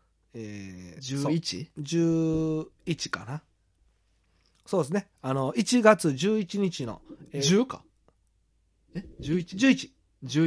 S2: 11かな。そうですね。1月11日の。
S1: 10か。11。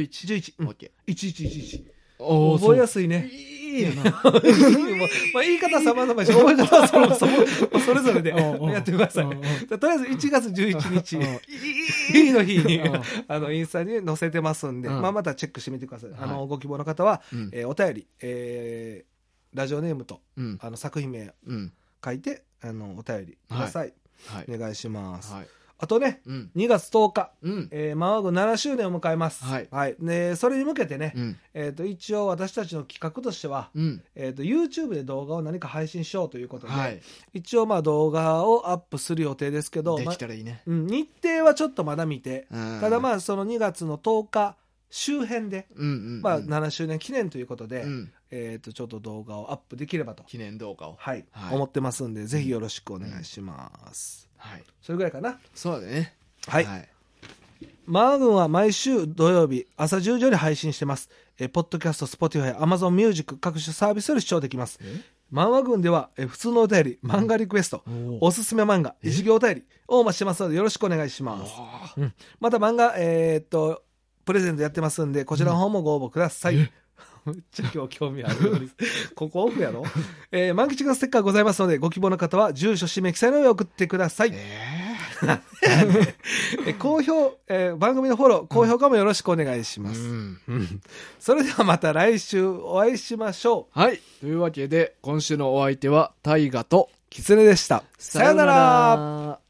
S2: OK。11。覚えやすいね。いいな。まあ言い方様々し、覚え方はそれぞれでやってください。とりあえず1月11日、いいの日に、インスタに載せてますんで、まあまたチェックしてみてください。ご希望の方は、お便り、ラジオネームと、作品名書いて、お便りください。お願いします。あとね、2月10日、漫画軍7周年を迎えます。で、それに向けてね、一応私たちの企画としては、YouTube で動画を何か配信しようということで、一応まあ動画をアップする予定ですけど、
S1: できたらいいね。
S2: 日程はちょっとまだ見て、ただまあその2月の10日周辺で、まあ7周年記念ということで、ちょっと動画をアップできればと。
S1: 記念動画を。
S2: 思ってますんで、ぜひよろしくお願いします。それぐらいかな。
S1: そうだね。
S2: マー軍は毎週土曜日朝10時より配信してます。ポッドキャスト、Spotify、Amazon Music 各種サービスより視聴できます。漫画軍では普通のお便り、漫画リクエスト、おすすめ漫画、事業お便りをお待ちしてますのでよろしくお願いします。また漫画プレゼントやってますんで、こちらの方もご応募ください。 めっちゃ今日興味あるよりここオフやろ。満吉がステッカーございますので、ご希望の方は住所氏名記載の上送ってください。好評、番組のフォロー高評価もよろしくお願いします、それではまた来週お会いしましょ
S1: う。はい、というわけで今週のお相手はタイガと
S2: キツネでした。さよなら。